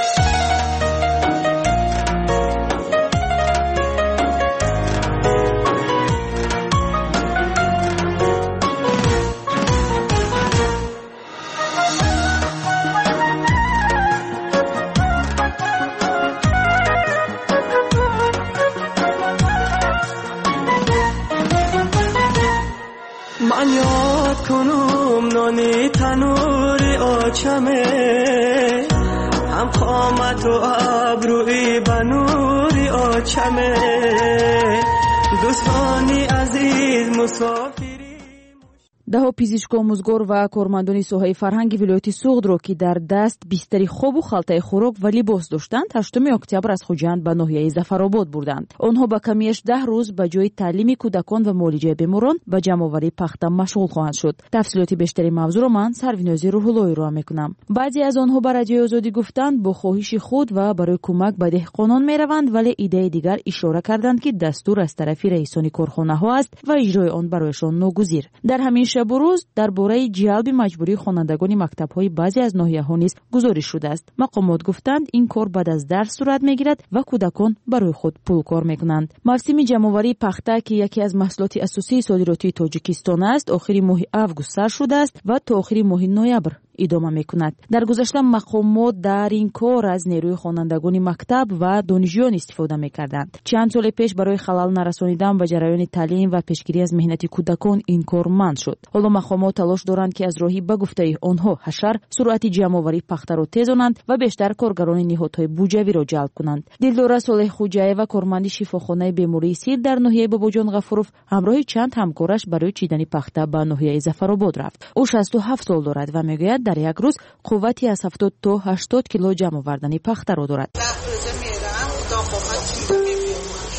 من یاد کنم نانی تنوری آچمه هم قامت و ابروی بنوری آچمه دوستانی عزیز مسافری دهها پزشک آموزگار و کارمندان ساحه فرهنگی ولایت سوغد را که در دست بیستری خواب و خلطه خوراک و لباس داشتند هشتم اکتبر از خوجند به ناحیه ظفرآباد بردند. آنها با کمیش ده روز به جای تعلیم کودکان و معالجه بیماران به جمع‌آوری پخته مشغول خواهند شد. تفصیلات بیشتری موضوع را من سروینازی روح‌اللهی را میکنم. بعضی از آنها به رادیوی آزادی گفتند با خواهش خود و برای کمک به دهقانان میروند، ولی ایده دیگر اشاره کردند که دستور از طرف رئیسان کارخانه‌ها است و اجرای آن برایشان ناگزیر. در همین شب و روز درباره جلب مجبوری خوانندگان مکتب‌های بعضی از ناحیه‌ها نیز گزارش شده است. مقامات گفتند این کار بعد از درس صورت میگیرد و کودکان برای خود پول کار میکنند. موسم جمع‌آوری پخته که یکی از محصولات اساسی صادراتی تاجیکستان است، آخر ماه آگوست سر شده است و تا آخر ماه نوامبر ادامه میکند. در گذشته مقامات در این کار از نیروی خوانندگان مکتب و دانشجویان استفاده میکردند. چند سال پیش برای خلل نرسانیدن به جریان تعلیم و پیشگیری از مهنت کودکان این کار منع شد. حالا مقامات تلاش دارند که از راهی به گفته آنها حشر سرعت جمع‌آوری پخته را تیزانند و بیشتر کارگران نهادهای بوجوی را جلب کنند. دلدار صالح خوجایeva کارمند شفاخانه بیماری سیر در ناحیه باباجان غفوروف همراه چند همکارش برای چیدن پخته به ناحیه ظفرآباد رفت. او شصت و هفت سال دارد و میگوید در یک روز قوتی از هفتاد تا هشتاد کیلو جمع آوردن پخته را دارد.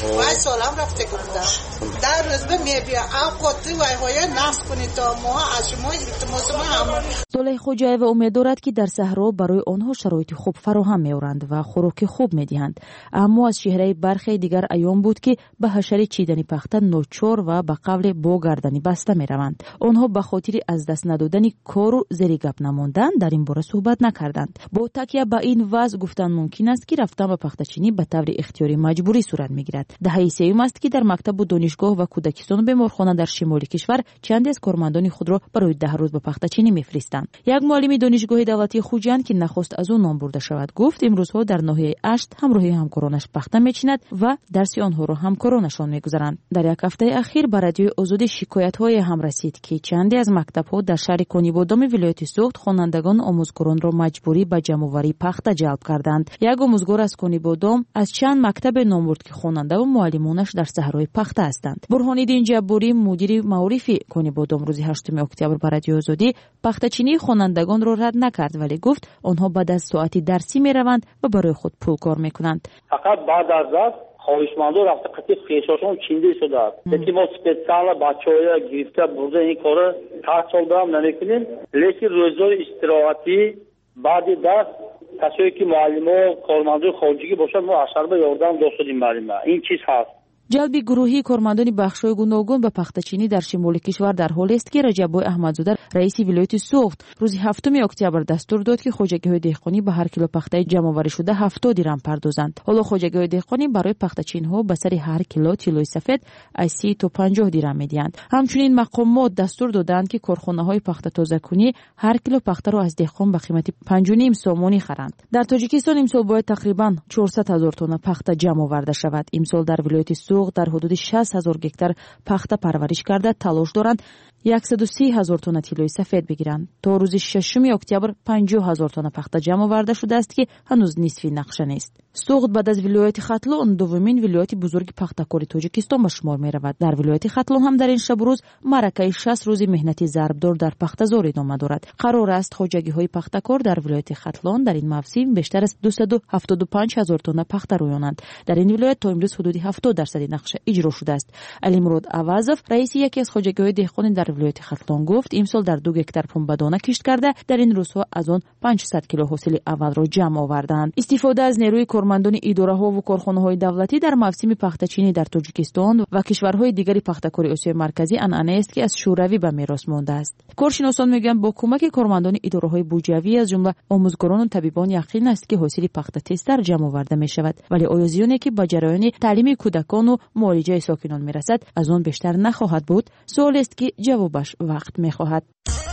وای سالم رفته گفتم در روز به میبیا او قطعی وای های نفس کنید تا ما از شما التماس ما همون. صالح خوجایف امید دارد که در صحرا برای آنها شرایط خوب فراهم می‌آورند و خوراک خوب می‌دهند، اما از چهره برخی دیگر ایام بود که به حشره چیدنی پخته نوچور و به قبل با گردنی بسته می‌روند. آنها به خاطر از دست ندادن کار و زیر گپ نماندن در این باره صحبت نکردند. با تکیه به این وضع گفتن ممکن است که رفتن به پخته‌چینی به طور اختیاری مجبوری صورت می‌گیرد. دهه سوم است که در مکتب و دانشگاه و کودکستان بیمارخانه در شمال کشور چند از کارمندان خود را برای ده روز به پخته‌چینی می‌فرستند. یک معلم دانشگاه دولتی خوجند که نخست از آن نام برده شود گفت امروزها در ناحیه اشت همراهی همکارانش پخته می‌چیند و درس آنها را همکارانشان می‌گذارند. در یک هفته اخیر به رادیوی آزادی شکایت‌های هم رسید که چندی از مکتب‌ها در شهر کنیبادام ولایت سوخت خوانندگان آموزگاران را مجبوری به جمع‌آوری پخته جلب کردند. یک آموزگار از کنیبادام از چند مکتب نام برد که خواننده و معلمانش در صحرای پخته هستند. برهان‌الدین جباری مدیر معارف کنیبادام روز هشتم اکتبر به رادیو آزادی پخته‌چینی خوانندگان را رد نکرد، ولی گفت آنها بعد از ساعتی درسی می‌روند و برای خود پول کار می‌کنند. فقط بعد از رفت خواهشمندان رفته قطعی خیشاشون چینده شده است. یکی ما سپیسیال بچه‌ها گرفته برده این کار هر سال دارم نمی‌کنیم، لیکن روزهای استراحتی بعد درس کسایی که معلم و کارمندان خارجی باشند ما اشتر به یاردن داشتیم معلم. این چیز هست. جلب گروهی کارمندان بخش‌های گوناگون به پخته‌چینی در شمال کشور در حالی است که رجب احمدزاده رئیس ولایت سوخت روز هفتم اکتبر دستور داد که خوجگی‌های دهقانی به هر کیلو پخته جمع‌آوری شده هفتاد درم پردازند. حالا خوجگی‌های دهقانی برای پخته‌چینی‌ها به سر هر کیلو طلای سفید از سی تا پنجاه درم می‌دهند. همچنین مقامات دستور دادند که کارخانه‌های پخته تازه‌کنی هر کیلو پخته را از دهقان به قیمت پنج و نیم سومانی خرند. در تاجیکستان امسال باید تقریباً چهارصد هزار تن پخته جمع‌آورده شود. امسال در ولایت سوخت در حدود شصت هزار گکتار پخته پرورش کرده تلاش دارند صد و سی هزار تن طلای سفید بگیرند. تا روز ششم اکتبر پنجاه هزار تن پخته جمع آورده شده است که هنوز نصفی نقشه نیست. سوخت بعد از ولایت ختلون دومین ولایت بزرگ پخته‌کاری تاجیکستان به شمار می رود. در ولایت ختلون هم در این شب روز معرکه شصت روز مهنتی ضربدار در پخته‌زار ادامه دارد. قرار است خوجگی‌های پخته‌کار در ولایت ختلون در این موسم بیشتر از دویست و هفتاد و پنج هزار تن پخته رویانند. در این ولایت تا امروز حدود هفتاد درصد نقشه اجرا شده است. علیمراد عوضов رئیس یکی از خوجگی‌های دهقانی در ولایت ختلون گفت امسال در دو گکتار پنبه‌دانه کشت کرده در این روزها از آن پانصد کیلو حاصل اول را جمع آوردند. استفاده از نیروی کارمندان اداره‌ها و کارخانه‌های دولتی در موسم پخته‌چینی در تاجیکستان و کشورهای دیگری پخته‌کاری آسیای مرکزی عنعنه است که از شوروی به میراث مانده است. کارشناسان میگویند با کمک کارمندان اداره‌های بودجه‌ای از جمله آموزگاران و طبیبان یقین است که حاصل پخته تستر جمع آورده می‌شود، ولی آیا زیانی که به جریان تعلیم کودکان و معالجه ساکنان میرسد از آن بیشتر نخواهد بود؟ سوال است که جوابش وقت می‌خواهد.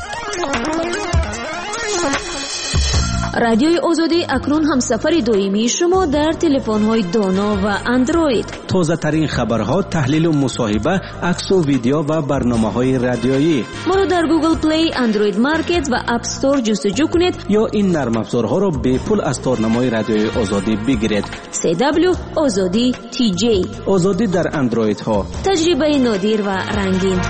رادیوی آزادی اکنون هم سفر دائمی شما در تلفن‌های دانا و اندروید. تازه ترین خبرها، تحلیل و مصاحبه، عکس و ویدیو و برنامه‌های رادیویی. ما را در گوگل پلی، اندروید مارکت و اپ استور جستجو کنید یا این نرم افزارها را به پول از تارنمای رادیوی آزادی بگیرید. سی دبلیو آزادی تی جی. آزادی در اندروید ها. تجربه نادر و رنگین.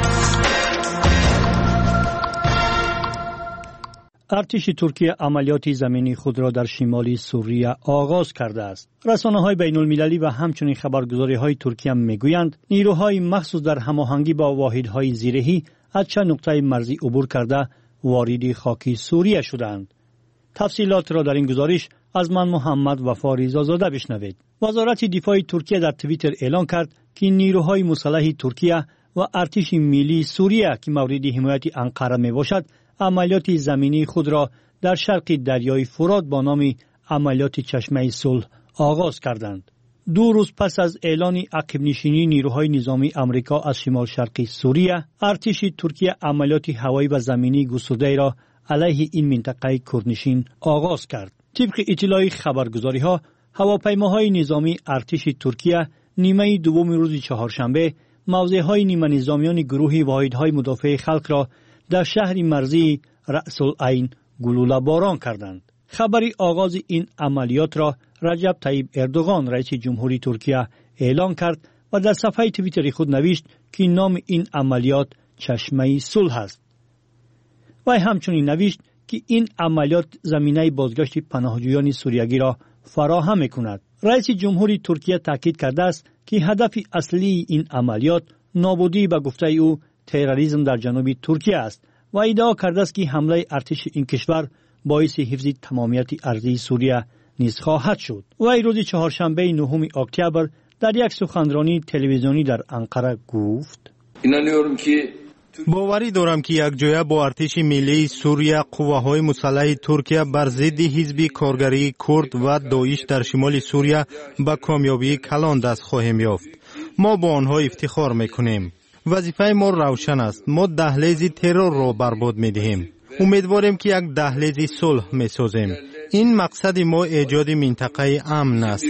ارتش ترکیه عملیات زمینی خود را در شمال سوریه آغاز کرده است. رسانه‌های بین‌المللی و همچنین خبرگزاری‌های ترکیه می‌گویند نیروهای مخصوص در هماهنگی با واحدهای زیرهی از چند نقطه مرزی عبور کرده وارد خاک سوریه شدند. تفصیلات را در این گزارش از من محمد وفا رضازاده بشنوید. وزارت دفاع ترکیه در توییتر اعلام کرد که نیروهای مسلح ترکیه و ارتش ملی سوریه که مورد حمایت انقره میباشد عملیات زمینی خود را در شرق دریای فرات با نام عملیات چشمه صلح آغاز کردند. دو روز پس از اعلان عقب نشینی نیروهای نظامی امریکا از شمال شرقی سوریه، ارتش ترکیه عملیات هوایی و زمینی گسترده را علیه این منطقه کردنشین آغاز کرد. طبق اطلاع خبرگزاری‌ها، هواپیماهای نظامی ارتش ترکیه نیمه دوم روز چهارشنبه موضع‌های نیمه نظامیان گروه واحدهای مدافع خلق را در شهر مرزی رأس العین گلوله باران کردند. خبری آغاز این عملیات را رجب طیب اردوغان رئیس جمهوری ترکیه اعلان کرد و در صفحه توییتر خود نوشت که نام این عملیات چشمه صلح است. و همچنین نوشت که این عملیات زمینه بازگشت پناهجویان سوریگی را فراهم می‌کند. رئیس جمهوری ترکیه تاکید کرده است که هدف اصلی این عملیات نابودی به گفته او تروریسم در جنوب ترکیه است و ادعا کرده است که حمله ارتش این کشور باعث حفظ تمامیت ارضی سوریه نیز خواهد شد. وی روز چهارشنبه نهم اکتبر در یک سخنرانی تلویزیونی در انقره گفت: اینانیورم که باوری دارم که یک جایه با ارتش ملی سوریه قواهای مسلح ترکیه بر ضد حزب کارگری کرد و داعش در شمال سوریه به کامیابی کلان دست خواهیم یافت. ما با آنها افتخار میکنیم. وظیفه ما روشن است. ما دهلیز ترور را برباد میدهیم. امیدواریم که یک دهلیز صلح میسازیم. این مقصد ما ایجاد منطقه امن است.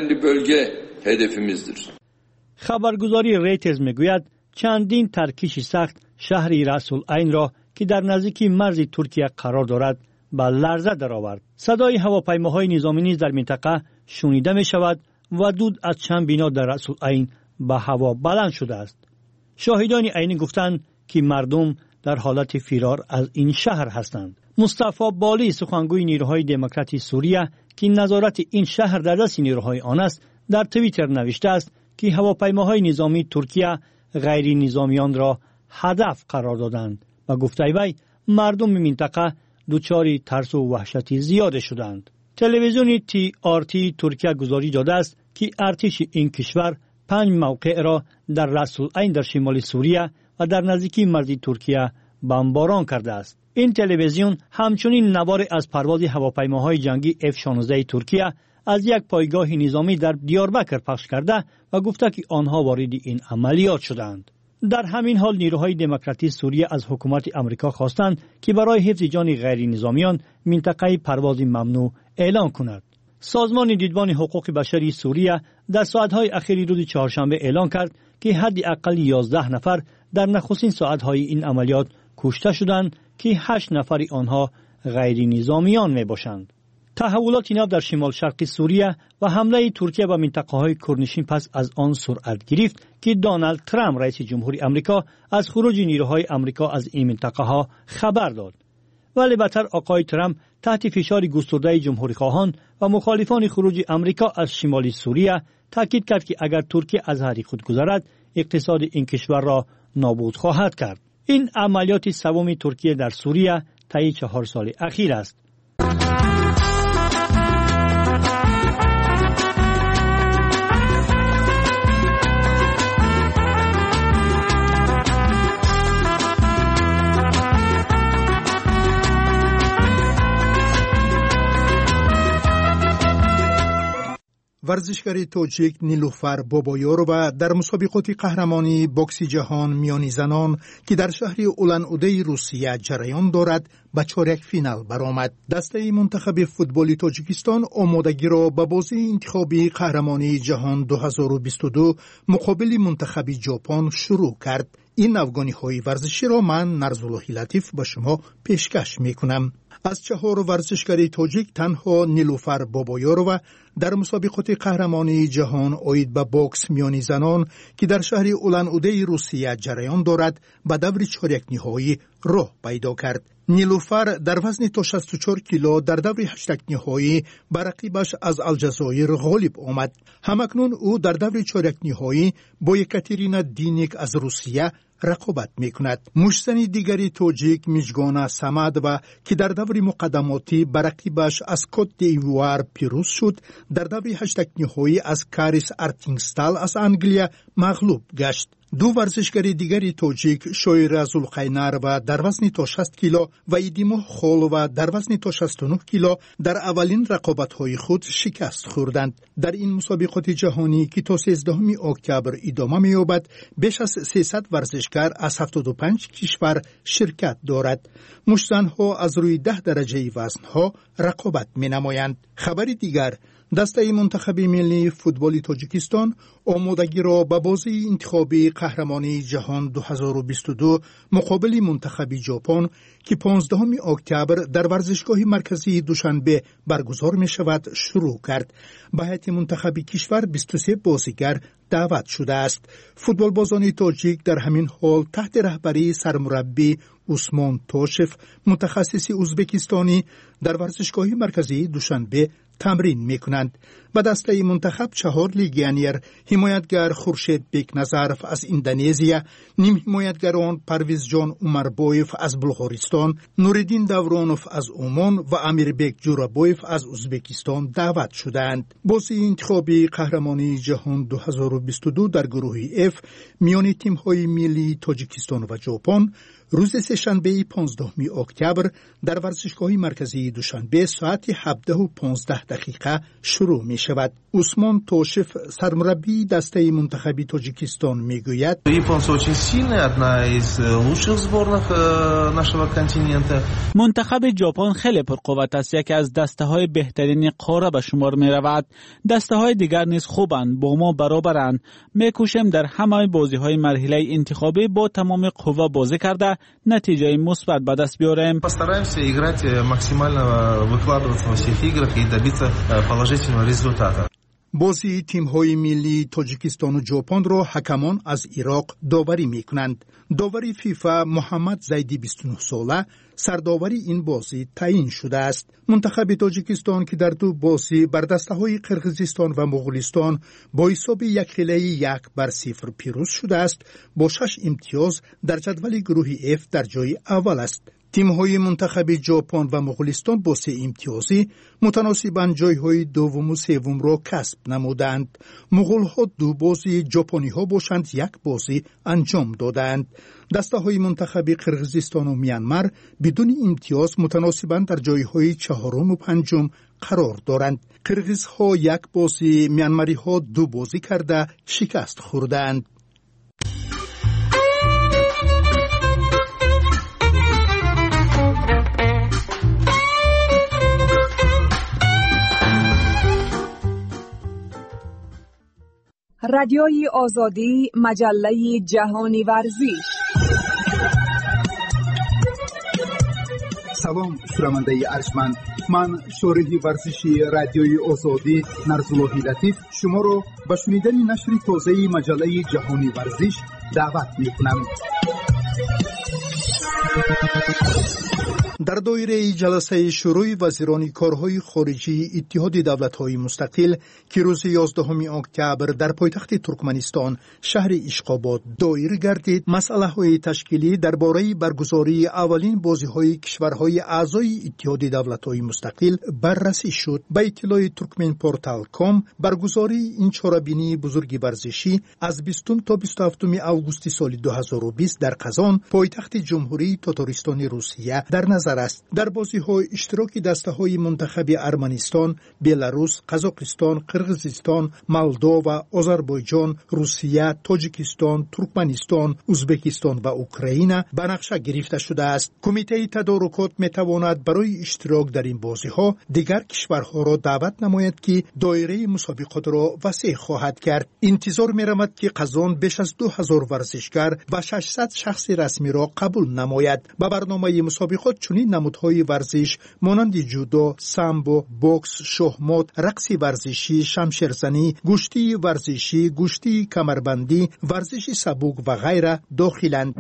خبرگزاری ریترز میگوید چندین ترکیش سخت شهری رأس العین را که در نزدیکی مرز ترکیه قرار دارد به لرزه درآورد. صدای هواپیماهای نظامی نیز در منطقه شنیده می شود و دود از چند بنا در رأس العین به هوا بلند شده است. شاهدان عینی گفتند که مردم در حالت فرار از این شهر هستند. مصطفی بالی سخنگوی نیروهای دموکراتی سوریه که نظارت این شهر در دست نیروهای آن است در توییتر نوشته است که هواپیماهای نظامی ترکیه غیر نظامیان را هدف قرار دادند و گفته وی مردم منطقه دچار ترس و وحشت زیاد شدند. تلویزیون تی آر تی ترکیه گزارش داده است که ارتش این کشور پنج موقع را در رأس العین در شمال سوریه و در نزدیکی مرز ترکیه بمباران کرده است. این تلویزیون همچنین نوار از پرواز هواپیماهای جنگی اف شانزده ترکیه از یک پایگاه نظامی در دیاربکر پخش کرده و گفته که آنها وارد این عملیات شدند. در همین حال نیروهای دموکراتی سوریه از حکومت امریکا خواستند که برای حفظ جان غیر نظامیان منطقه پرواز ممنوع اعلام کند. سازمان دیدبان حقوق بشری سوریه در ساعتهای اخیر روز چهارشنبه اعلام کرد که حداقل یازده نفر در نخستین ساعتهای این عملیات کشته شدند که هشت نفر آنها غیر نظامیان می باشند. تحولات نو در شمال شرق سوریه و حمله ترکیه به منطقه‌های کرنشین پس از آن سرعت گرفت که دونالد ترامپ رئیس جمهوری آمریکا از خروج نیروهای آمریکا از این منطقه‌ها خبر داد. ولی بدتر آقای ترامپ تحت فشار گسترده جمهوری خواهان و مخالفان خروج آمریکا از شمال سوریه تاکید کرد که اگر ترکیه از حد خود گذرد اقتصاد این کشور را نابود خواهد کرد. این عملیات سوم ترکیه در سوریه طی چهار سال اخیر است. ورزشکار تاجیک نیلوفر بابایورova در مسابقات قهرمانی بوکس جهان میان زنان که در شهر اولان اودهی روسیه جریان دارد به چهارک فینال برآمد. دسته منتخب فوتبال تاجیکستان آمادگی را به بازی انتخابی قهرمانی جهان دو هزار و بیست و دو مقابل منتخب ژاپن شروع کرد. این افغانی‌های ورزشی را من نرزالله لطیف به شما پیشکش میکنم. از چهار ورزشکار تاجیک تنها نیلوفر بابایورova در مسابقات قهرمانی جهان اوید به بوکس میان زنان که در شهر اولان اودهی روسیه جریان دارد به دور چهارک نهایی راه پیدا کرد. نیلوفر در وزن تا شصت و چهار کیلو در دور هشتک نهایی بر رقیبش از الجزایر غالب آمد. همکنون او در دور چهارک نهایی با یکاترینا دینیک از روسیه رقابت میکند. مشتنی دیگری تاجیک میجگانا سمدوا که در دور مقدماتی بر رقیبش از کت دیوار پیروز شد در دور هشتک نهایی از کاریس ارتینگستال از انگلیا مغلوب گشت. دو ورزشکار دیگری تاجیک شویرا زولقینار و در وزن تا شصت کیلو و ایدیمو خول و در وزن تا شصت و نه کیلو در اولین رقابت‌های خود شکست خوردند. در این مسابقات جهانی که تا سیزدهم اکتبر ادامه می‌یابد بیش از سیصد ورزشکار از هفتاد و پنج کشور شرکت دارد. مشت‌زن‌ها از روی ده درجه وزن‌ها رقابت می‌نمایند. خبر دیگر دسته منتخب ملی فوتبال تاجیکستان آمادگی را به بازی انتخابی قهرمانی جهان دو هزار و بیست و دو مقابل منتخب ژاپن که پانزدهم اکتبر در ورزشگاه مرکزی دوشنبه برگزار می شود شروع کرد. به هیئت منتخب کشور بیست و سه بازیگر دعوت شده است. فوتبال بازان تاجیک در همین حال تحت رهبری سرمربی عثمان توشف متخصص ازبکستانی در ورزشگاه مرکزی دوشنبه تمرین می کنند. و دسته منتخب چهار لیگیانیر، حمایتگر خورشید بیکنظرف از اندونزیا، نیم حمایتگران پرویز جان عمربویف از بلغارستان، نوردین دورانوف از عمان و امیربک جورابویف از ازبکستان دعوت شدند. بازی انتخابی قهرمانی جهان دو هزار و بیست و دو در گروه اف میان تیم‌های ملی تاجیکستان و ژاپن روز سه‌شنبه پانزدهم اکتبر در ورزشگاه مرکزی دوشنبه ساعت هفده و پانزده دقیقه شروع می شود. عثمان توشف سرمربی دسته منتخبی تاجیکستان می گوید منتخب ژاپن خیلی پرقوت است، یکی از دسته های بهترین قاره به شمار می رود. دسته های دیگر نیز خوبند، با ما برابرند. می کوشیم در همه بازی های مرحله انتخابی با تمام قوه بازی کرده نتیجه مثبت به دست بیاریم. Постараемся играть максимально выкладываться во всех играх и добиться положительного результата. بازی تیم‌های ملی تاجیکستان و ژاپن را حکمان از عراق داوری می‌کنند. داوری فیفا محمد زیدی بیست و نه ساله سرداوری این بازی تعیین شده است. منتخب تاجیکستان که در دو بازی بر دسته‌های قرقیزستان و مغولستان با حساب یک خیلی یک بر صفر پیروز شده است، با شش امتیاز در جدول گروه اف در جای اول است. تیم‌های منتخب ژاپن و مغولستان با سه امتیازی متناسباً جای‌های دوم و سوم را کسب نمودند. مغول‌ها دو بازی، ژاپنی‌ها باشند یک بازی انجام دادند. دسته‌های منتخب قرقیزستان و میانمار بدون امتیاز متناسباً در جای‌های چهارم و پنجم قرار دارند. قرقیزها یک بازی، میانماری‌ها دو بازی کرده شکست خوردند. رادیوی آزادی، مجله جهانی ورزش. سلام شنونده ارجمند، من شارح ورزشی رادیوی آزادی نرزالله لطیف شما را به شنیدن نشر تازه مجله جهانی ورزش دعوت می‌کنم. در دایره جلسه شروع وزیران کارهای خارجی اتحاد دولت‌های مستقل که روز یازدهم اکتبر در پایتخت ترکمنستان شهر اشخاباد دایر گردید، مسئله‌های تشکیلی درباره برگزاری اولین بازی‌های کشورهای اعضای اتحاد دولت‌های مستقل بررسی شد. به اطلاع ترکمن پورتال کام، برگزاری این چهاربینی بزرگ ورزشی از بیستم تا بیست و هفتم آگوست سال دو هزار و بیست در قزان پایتخت جمهوری تاتارستان روسیه در نظر است. در بازی‌ها اشتراک دسته‌های منتخب ارمنستان، بلاروس، قزاقستان، قرقیزستان، مولدو و آذربایجان، روسیه، تاجیکستان، ترکمنستان، ازبکستان و اوکراین به نقشه گرفته شده است. کمیته تدارکات می‌تواند برای اشتراک در این بازی‌ها دیگر کشورها را دعوت نماید که دایره مسابقات را وسیع خواهد کرد. انتظار می‌رود که قزان بیش از دو هزار ورزشگر و ششصد شخص رسمی را قبول نماید. با برنامه مسابقات چنین نمودهای ورزش مانند جودو، سامبو، بوکس، شاهمات، رقص ورزشی، شمشیرزنی، گشتی ورزشی، گشتی کمربندی، ورزش سبک و غیره داخلند.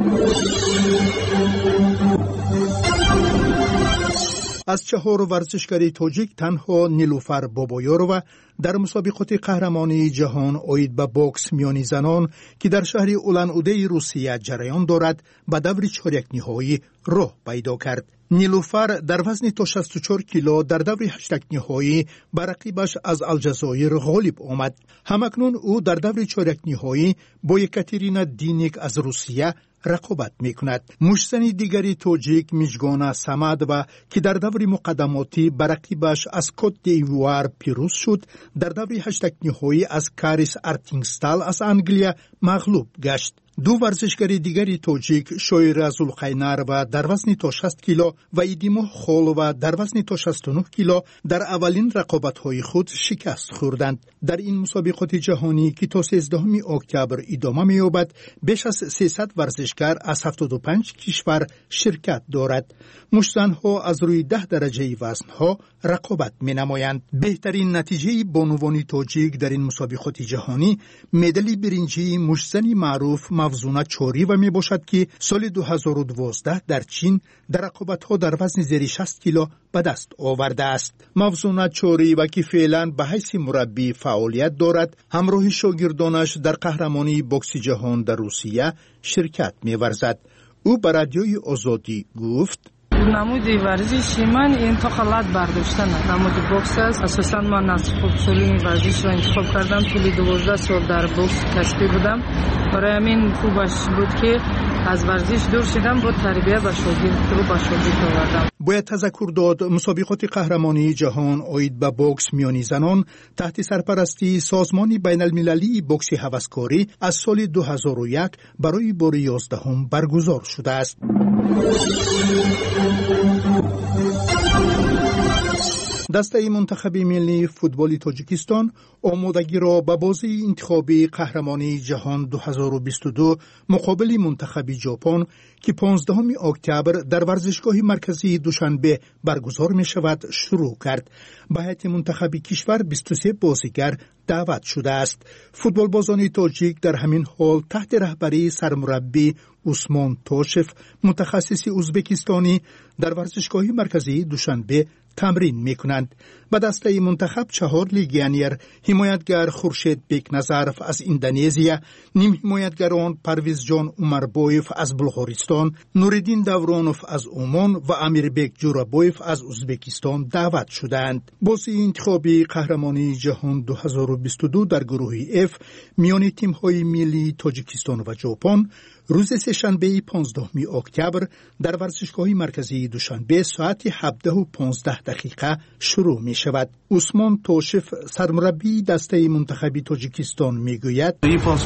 از چهار ورزشکار تاجیک تنها نیلوفر بابایارو در مسابقات قهرمانی جهان اید به بوکس میانی زنان که در شهر اولان اوده روسیه جریان دارد به دور چهارک نهایی راه پیدا کرد. نیلوفر در وزن تا شصت و چهار کیلو در دور هشتگ نهایی بر رقیبش از الجزایر غالب آمد. همکنون او در دور چهارک نهایی با یکاترینا دینیک از روسیه رقابت میکند. مشتنی دیگری تاجیک میجگانا سمد و که در دور مقدماتی بر رقیبش از کت دیوار پیروز شد، در دور هشتگ نهایی از کاریس ارتینگستال از انگلیا مغلوب گشت. دو ورزشکار دیگری تاجیک شویر زولقینر و در وزن تا شصت کیلو و ایدیمو خول و در وزن تا شصت و نه کیلو در اولین رقابت‌های خود شکست خوردند. در این مسابقات جهانی که تا سیزدهم اکتبر ادامه می‌یابد، بیش از سیصد ورزشکار از هفتاد و پنج کشور شرکت دارد. مشت‌زن‌ها از روی ده درجه وزن‌ها رقابت می‌نمایند. بهترین نتیجه بانوان تاجیک در این مسابقات جهانی مدال برنجی مشت‌زن معروف موزونه چوریوا می باشد که سال دو هزار و دوازده در چین در رقابت‌ها در وزن زیر شصت کیلو به دست آورده است. موزونه چوریوا که فعلا به حیث مربی فعالیت دارد، همراه شاگردانش در قهرمانی بوکس جهان در روسیه شرکت می‌ورزد. او به رادیوی آزادی گفت: نمود ورزش من انتخابات برداشتن نمود بوکس است. اساساً من از خوبسالی ورزش را انتخاب کردم. طول دوازده سال در بوکس کسبی بودم. برای همین خوبش بود که از ورزش دور شدم، با تربیت و شاگرد رو با شاگرد آوردم. باید تذکر داد مسابقات قهرمانی جهان عاید به بوکس میانی زنان تحت سرپرستی سازمان بین المللی بوکس هوسکاری از سال دو هزار و یک برای بار یازدهم برگزار شده است. دسته منتخب ملی فوتبال تاجیکستان آمادگی را به بازی انتخابی قهرمانی جهان دو هزار و بیست و دو مقابل منتخب ژاپن که پانزدهم اکتبر در ورزشگاه مرکزی دوشنبه برگزار می شود شروع کرد. به هیئت منتخب کشور بیست و سه بازیگر دعوت شده است. فوتبال بازان تاجیک در همین حال تحت رهبری سرمربی عثمان توشف متخصص ازبکستانی در ورزشگاه مرکزی دوشنبه تمرین میکنند. به دسته منتخب چهار لیگیانیر، حمایتگر خورشید بیک نظرف از اندونزیا، نیم حمایتگران پرویز جان عمربایف از بلغارستان، نوردین دورانوف از عمان و امیربک جورابایف از ازبکستان دعوت شدند. بازی انتخابی قهرمانی جهان دو هزار و بیست و دو در گروه اف میان تیم‌های ملی تاجیکستان و ژاپن روز سه‌شنبه پانزدهم اکتبر در ورزشگاه مرکزی دوشنبه ساعت هفده و پانزده دقیقه شروع می شود. عثمان توشف سرمربی دسته منتخب تاجیکستان می گوید: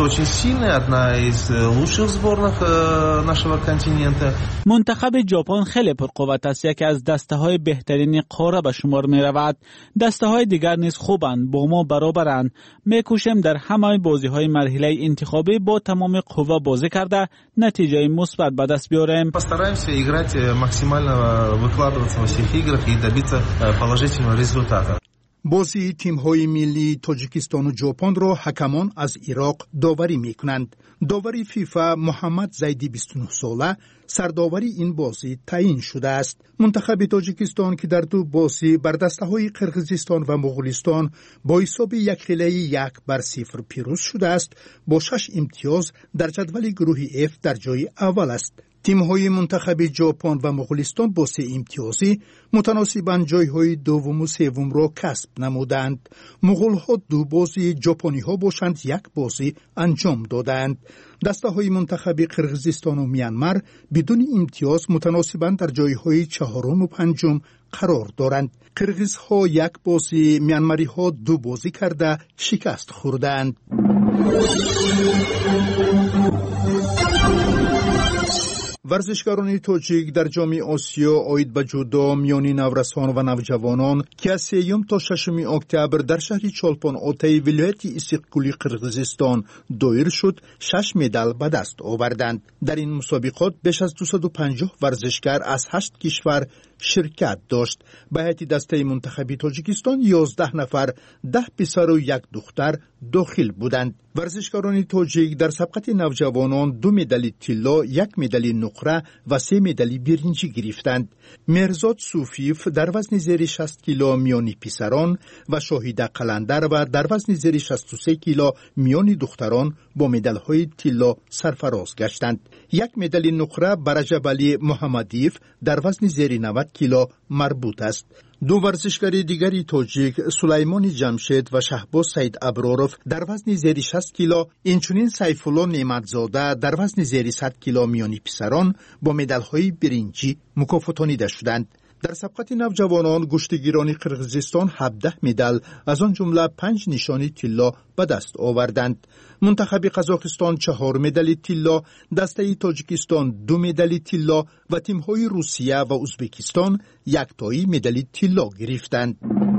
منتخب ژاپن خیلی پرقوت است، یکی از دسته های بهترین قاره به شمار می رود. دسته های دیگر نیز خوبند، با ما برابرند. می کوشیم در همه بازی های مرحله انتخابی با تمام قوه بازی کرده نتیجه مثبت به دست بیاریم. Постараемся играть максимально, выкладываться во всех играх и добиться положительного результата. بازی تیم‌های ملی تاجیکستان و ژاپن را حکمان از عراق داوری می‌کنند. داوری فیفا محمد زیدی بیست و نه ساله سرداوری این بازی تعیین شده است. منتخب تاجیکستان که در دو بازی بر دسته‌های قرقیزستان و مغولستان با حساب یک خیلی یک بر صفر پیروز شده است، با شش امتیاز در جدول گروه اف در جای اول است. تیم‌های منتخب ژاپن و مغولستان با سه امتیازی متناسباً جای‌های دوم و سوم را کسب نمودند. مغول‌ها دو بازی، ژاپنی‌ها باشند یک بازی انجام دادند. دسته‌های منتخب قرقیزستان و میانمار بدون امتیاز متناسباً در جای‌های چهارم و پنجم قرار دارند. قرقیزها یک بازی، میانماری‌ها دو بازی کرده شکست خوردند. ورزشکاران تاجیک در جام آسیا عاید به جودو میان نورسان و نوجوانان که از سوم تا ششم اکتبر در شهر چولپان آتای ولایت اسیقگولی قرقیزستان دایر شد، شش مدال به دست آوردند. در این مسابقات بیش از دویست و پنجاه ورزشکار از هشت کشور شرکت داشت. به هیئت دسته منتخبی تاجیکستان یازده نفر، ده پسر و یک دختر داخل بودند. ورزشکاران تاجیک در سبقت نوجوانان دو مدال طلا، یک مدال نقره و سه مدال برنجی گرفتند. مرزاد صوفیف در وزن زیر شصت کیلو میان پسران و شاهیده قلندر و در وزن زیر شصت و سه کیلو میان دختران با مدال‌های طلا سرفراز گشتند. یک مدال نقره بر رجب علی محمدیف در وزن زیر نود کیلو مربوط است. دو ورزشکار دیگری تاجیک سلیمان جمشید و شهباز سید ابراروف در وزن زیر شصت کیلو، اینچنین سیفالله نعمتزاده در وزن زیر صد کیلو میان پسران با مدال‌های برنجی مکافاتانیده شدند. در سبقت نوجوانان گشتگیران قرقیزستان هفده مدال از آن جمله پنج نشانی طلا به دست آوردند. منتخب قزاقستان چهار مدال طلا، دسته تاجیکستان دو مدال طلا و تیم‌های روسیه و ازبکستان یک تایی مدال طلا گرفتند.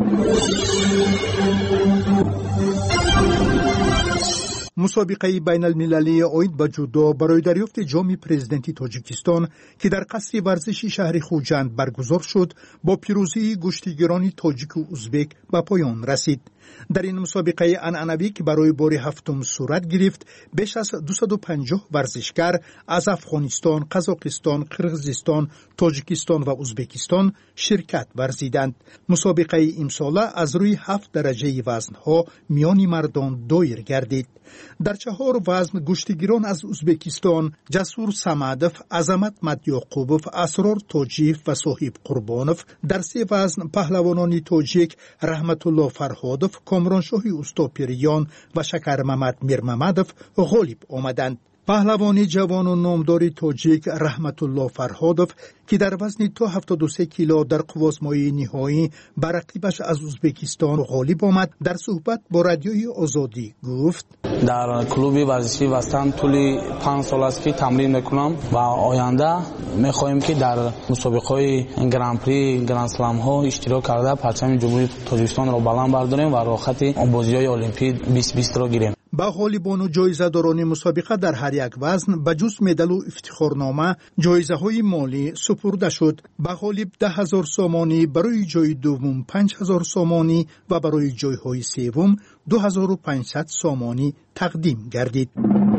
مسابقه بین المللی عاید به جودو برای دریافت جام پرزیدنتی تاجیکستان که در قصر ورزشی شهر خوجند برگزار شد با پیروزی گشتیگران تاجیک و ازبک به پایان رسید. در این مسابقه عنعنوی که برای بار هفتم صورت گرفت، بیش از دویست و پنجاه ورزشکار از افغانستان، قزاقستان، قرغیزستان، تاجیکستان و ازبکستان شرکت ورزیدند. مسابقه امساله از روی هفت درجه وزنها میان مردان دایر گردید. در چهار وزن گشتگیران از ازبکستان جسور سمدف، عظمت مدیاقوبوف، اسرار تاجیف و صاحب قربانوف، در سه وزن پهلوانان تاجیک رحمت الله فرهادوف، کامرانشاه استاپریان و شکر محمد میرمحمدوف غالب آمدند. پهلوانی جوان و نامدار تاجیک رحمت الله فرهادوف که در وزن تا هفتاد و سه کیلو در قواسمای نهایی بر رقیبش از ازبکستان غالب آمد، در صحبت با رادیوی آزادی گفت: در کلوب ورزشی وستن طول پنج سال است که تمرین میکنم و آینده میخواهیم که در مسابقه گران پری گران اسلام ها اشتراک کرده پرچم جمهوری تاجیکستان را بلند برداریم و راحت بازی‌های المپیک بیست بیست را گیریم. با غالبان و جایزه داران مسابقه در هر یک وزن به جز مدال و افتخارنامه جایزه های مالی سپرده شد. با غالب ده هزار سامانی، برای جای دوم پنج هزار سامانی و برای جای های سوم دو هزار و پانصد سامانی تقدیم گردید.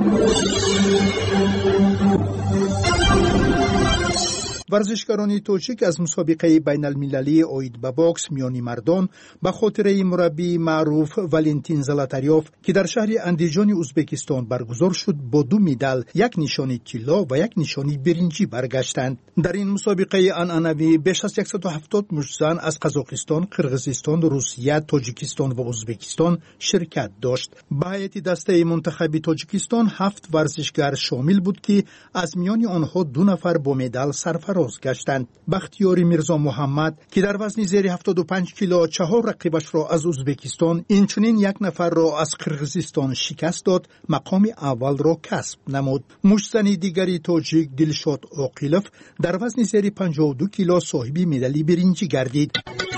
ورزشکاران تاجیک از مسابقه بین المللی عاید به باکس میانی مردان به خاطر مربی معروف والنتین زلاتاریوف که در شهر اندیجان ازبکستان برگزار شد با دو مدال، یک نشانی طلا و یک نشانی برنجی برگشتند. در این مسابقه عنعنوی بیش از صد و هفتاد مشتزن از قزاقستان، قرغیزستان، روسیه، تاجیکستان و ازبکستان شرکت داشت. به هیئت دسته منتخب تاجیکستان هفت ورزشکار شامل بود که از میان آنها دو نفر با مدال سرفراز گشتند. بختیاری میرزا محمد که در وزن زیر هفتاد و پنج کیلو چهار رقیبش را از ازبکستان، اینچنین یک نفر را از قرغیزستان شکست داد، مقام اول را کسب نمود. مشتزن دیگری تاجیک دلشاد عاقلوف در وزن زیر پنجاه و دو کیلو صاحب مدال برنجی گردید.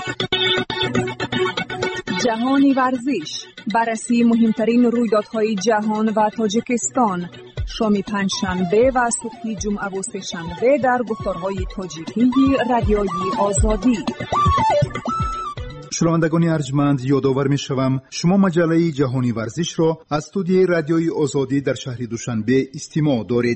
جهانی ورزش، بررسی مهمترین رویدادهای جهان و تاجیکستان، شام پنجشنبه و صبح جمعه و سه‌شنبه در گفتارهای تاجیکی رادیوی آزادی. شنوندگان ارجمند، یادآور می‌شوم شما مجله جهانی ورزش را از استودیوی رادیوی آزادی در شهر دوشنبه استماع دارید.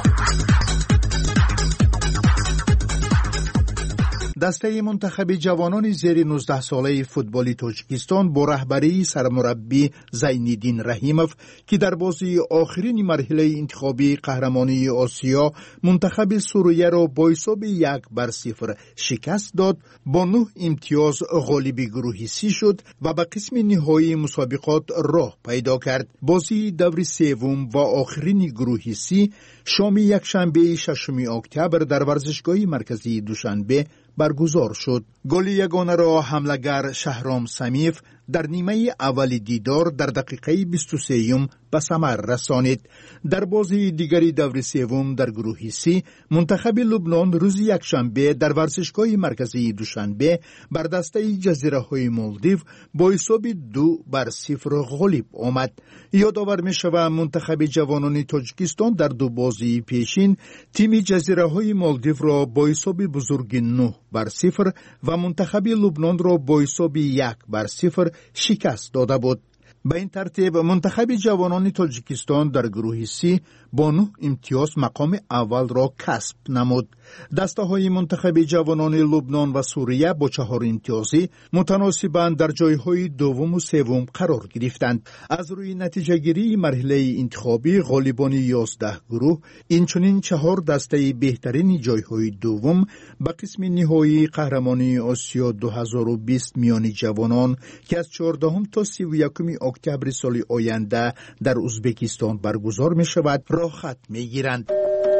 دسته منتخب جوانان زیر نوزده ساله فوتبال تاجیکستان با رهبری سرمربی زینالدین رحیموف که در بازی آخرین مرحله انتخابی قهرمانی آسیا منتخب سوریه را با حساب یک بر صفر شکست داد، با نه امتیاز غالب گروهی سی شد و به قسم نهایی مسابقات راه پیدا کرد. بازی دور سوم و آخرین گروهی سی شام یک شنبه ششم اکتبر در ورزشگاه مرکزی دوشنبه برگزار شد. گل یگانه را حمله‌گر شهرام سمیف در نیمه اول دیدار در دقیقه بیست و سه به ثمر رسانید. در بازی دیگری دور سوم در گروه سی منتخب لبنان روز یکشنبه در ورزشگاه مرکزی دوشنبه بر دسته جزیره های مالدیو با حساب دو بر صفر غالب آمد. یادآور می شود منتخب جوانان تاجیکستان در دو بازی پیشین تیم جزیره های مالدیو را با حساب بزرگ نه بر صفر و منتخب لبنان را با حساب یک بر صفر شکست داده بود. به این ترتیب منتخب جوانان تاجیکستان در گروه سی با نه امتیاز مقام اول را کسب نمود. دسته های منتخب جوانان لبنان و سوریه با چهار امتیازی متناسباً در جایهای دوم و سوم قرار گرفتند. از روی نتیجه گیری مرحله انتخابی غالبان یازده گروه اینچنین چهار دسته بهترین جایهای دوم به قسم نهایی قهرمانی آسیا دو هزار و بیست میان جوانان که از چهاردهم تا سی و یکم اکتبر سال آینده در ازبکستان برگزار می شود راه خط می گیرند.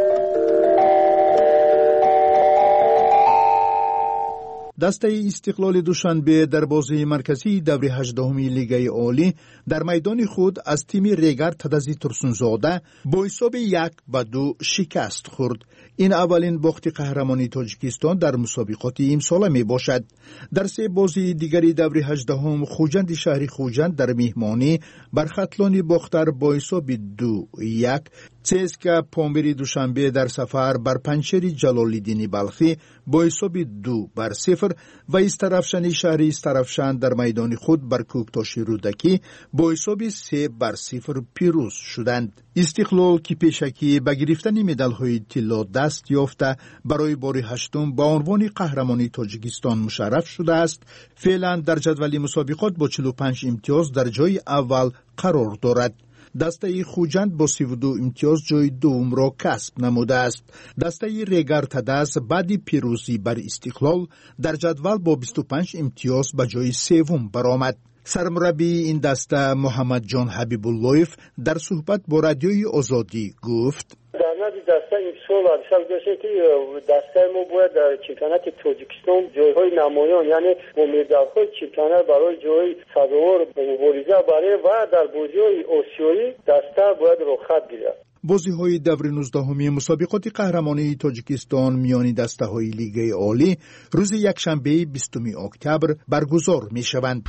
دسته استقلال دوشنبه در بازی مرکزی دور هجدهمی لیگ عالی در میدان خود از تیم ریگر تدزی ترسونزاده با حساب یک به دو شکست خورد. این اولین باخت قهرمانی تاجیکستان در مسابقات امسال می باشد. در سه بازی دیگری دور هجدهم خوجند شهری خوجند در مهمانی بر ختلان باختر با حساب دو یک سیسکا پومبری دوشنبه در سفر بر پنچر جلالیدین بلخی با حساب دو بر صفر و استرافشان شهری استرافشان در میدان خود بر کوکتاش رودکی با حساب سه بر صفر پیروز شدند. استقلال که پیشکی به گرفتن مدال های طلا دست یافته برای بار هشتم با عنوان قهرمانی تاجیکستان مشرف شده است، فعلا در جدول مسابقات با چهل و پنج امتیاز در جای اول قرار دارد. دسته خوجند با سی و دو امتیاز جای دوم را کسب نموده است. دسته ریگر تدس بعد پیروزی بر استقلال در جدول با بیست و پنج امتیاز به جای سوم برآمد. سرمربی این دسته محمد جان حبیب اللهیف در صحبت با رادیوی آزادی گفت: در نزد دسته امسال حدیث داشته که دسته ما باید در چمپیونات تاجیکستان جایهای نمایان، یعنی با مدال‌های چمپیونات برای جای سزاوار مبارزه برای و در بازی‌های آسیایی دسته باید رخصت گیرد. بازی‌های دور نوزدهمی مسابقات قهرمانی تاجیکستان میان دسته‌های لیگ عالی روز یکشنبه بیستم اکتبر برگزار می‌شوند.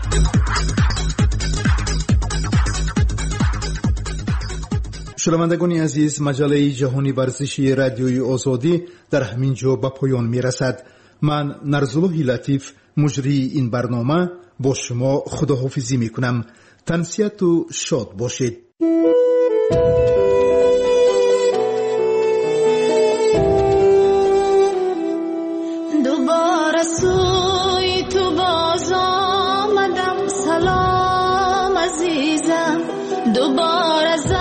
شنوندگان عزیز، مجله جهانی ورزشی رادیوی آزادی در همین جا به پایان می‌رسد. من نرزالله لطیف مجری این برنامه با شما خداحافظی می‌کنم. تنسیت و شاد باشید. دوباره سوی تو باز آمدم، سلام عزیزم، دوباره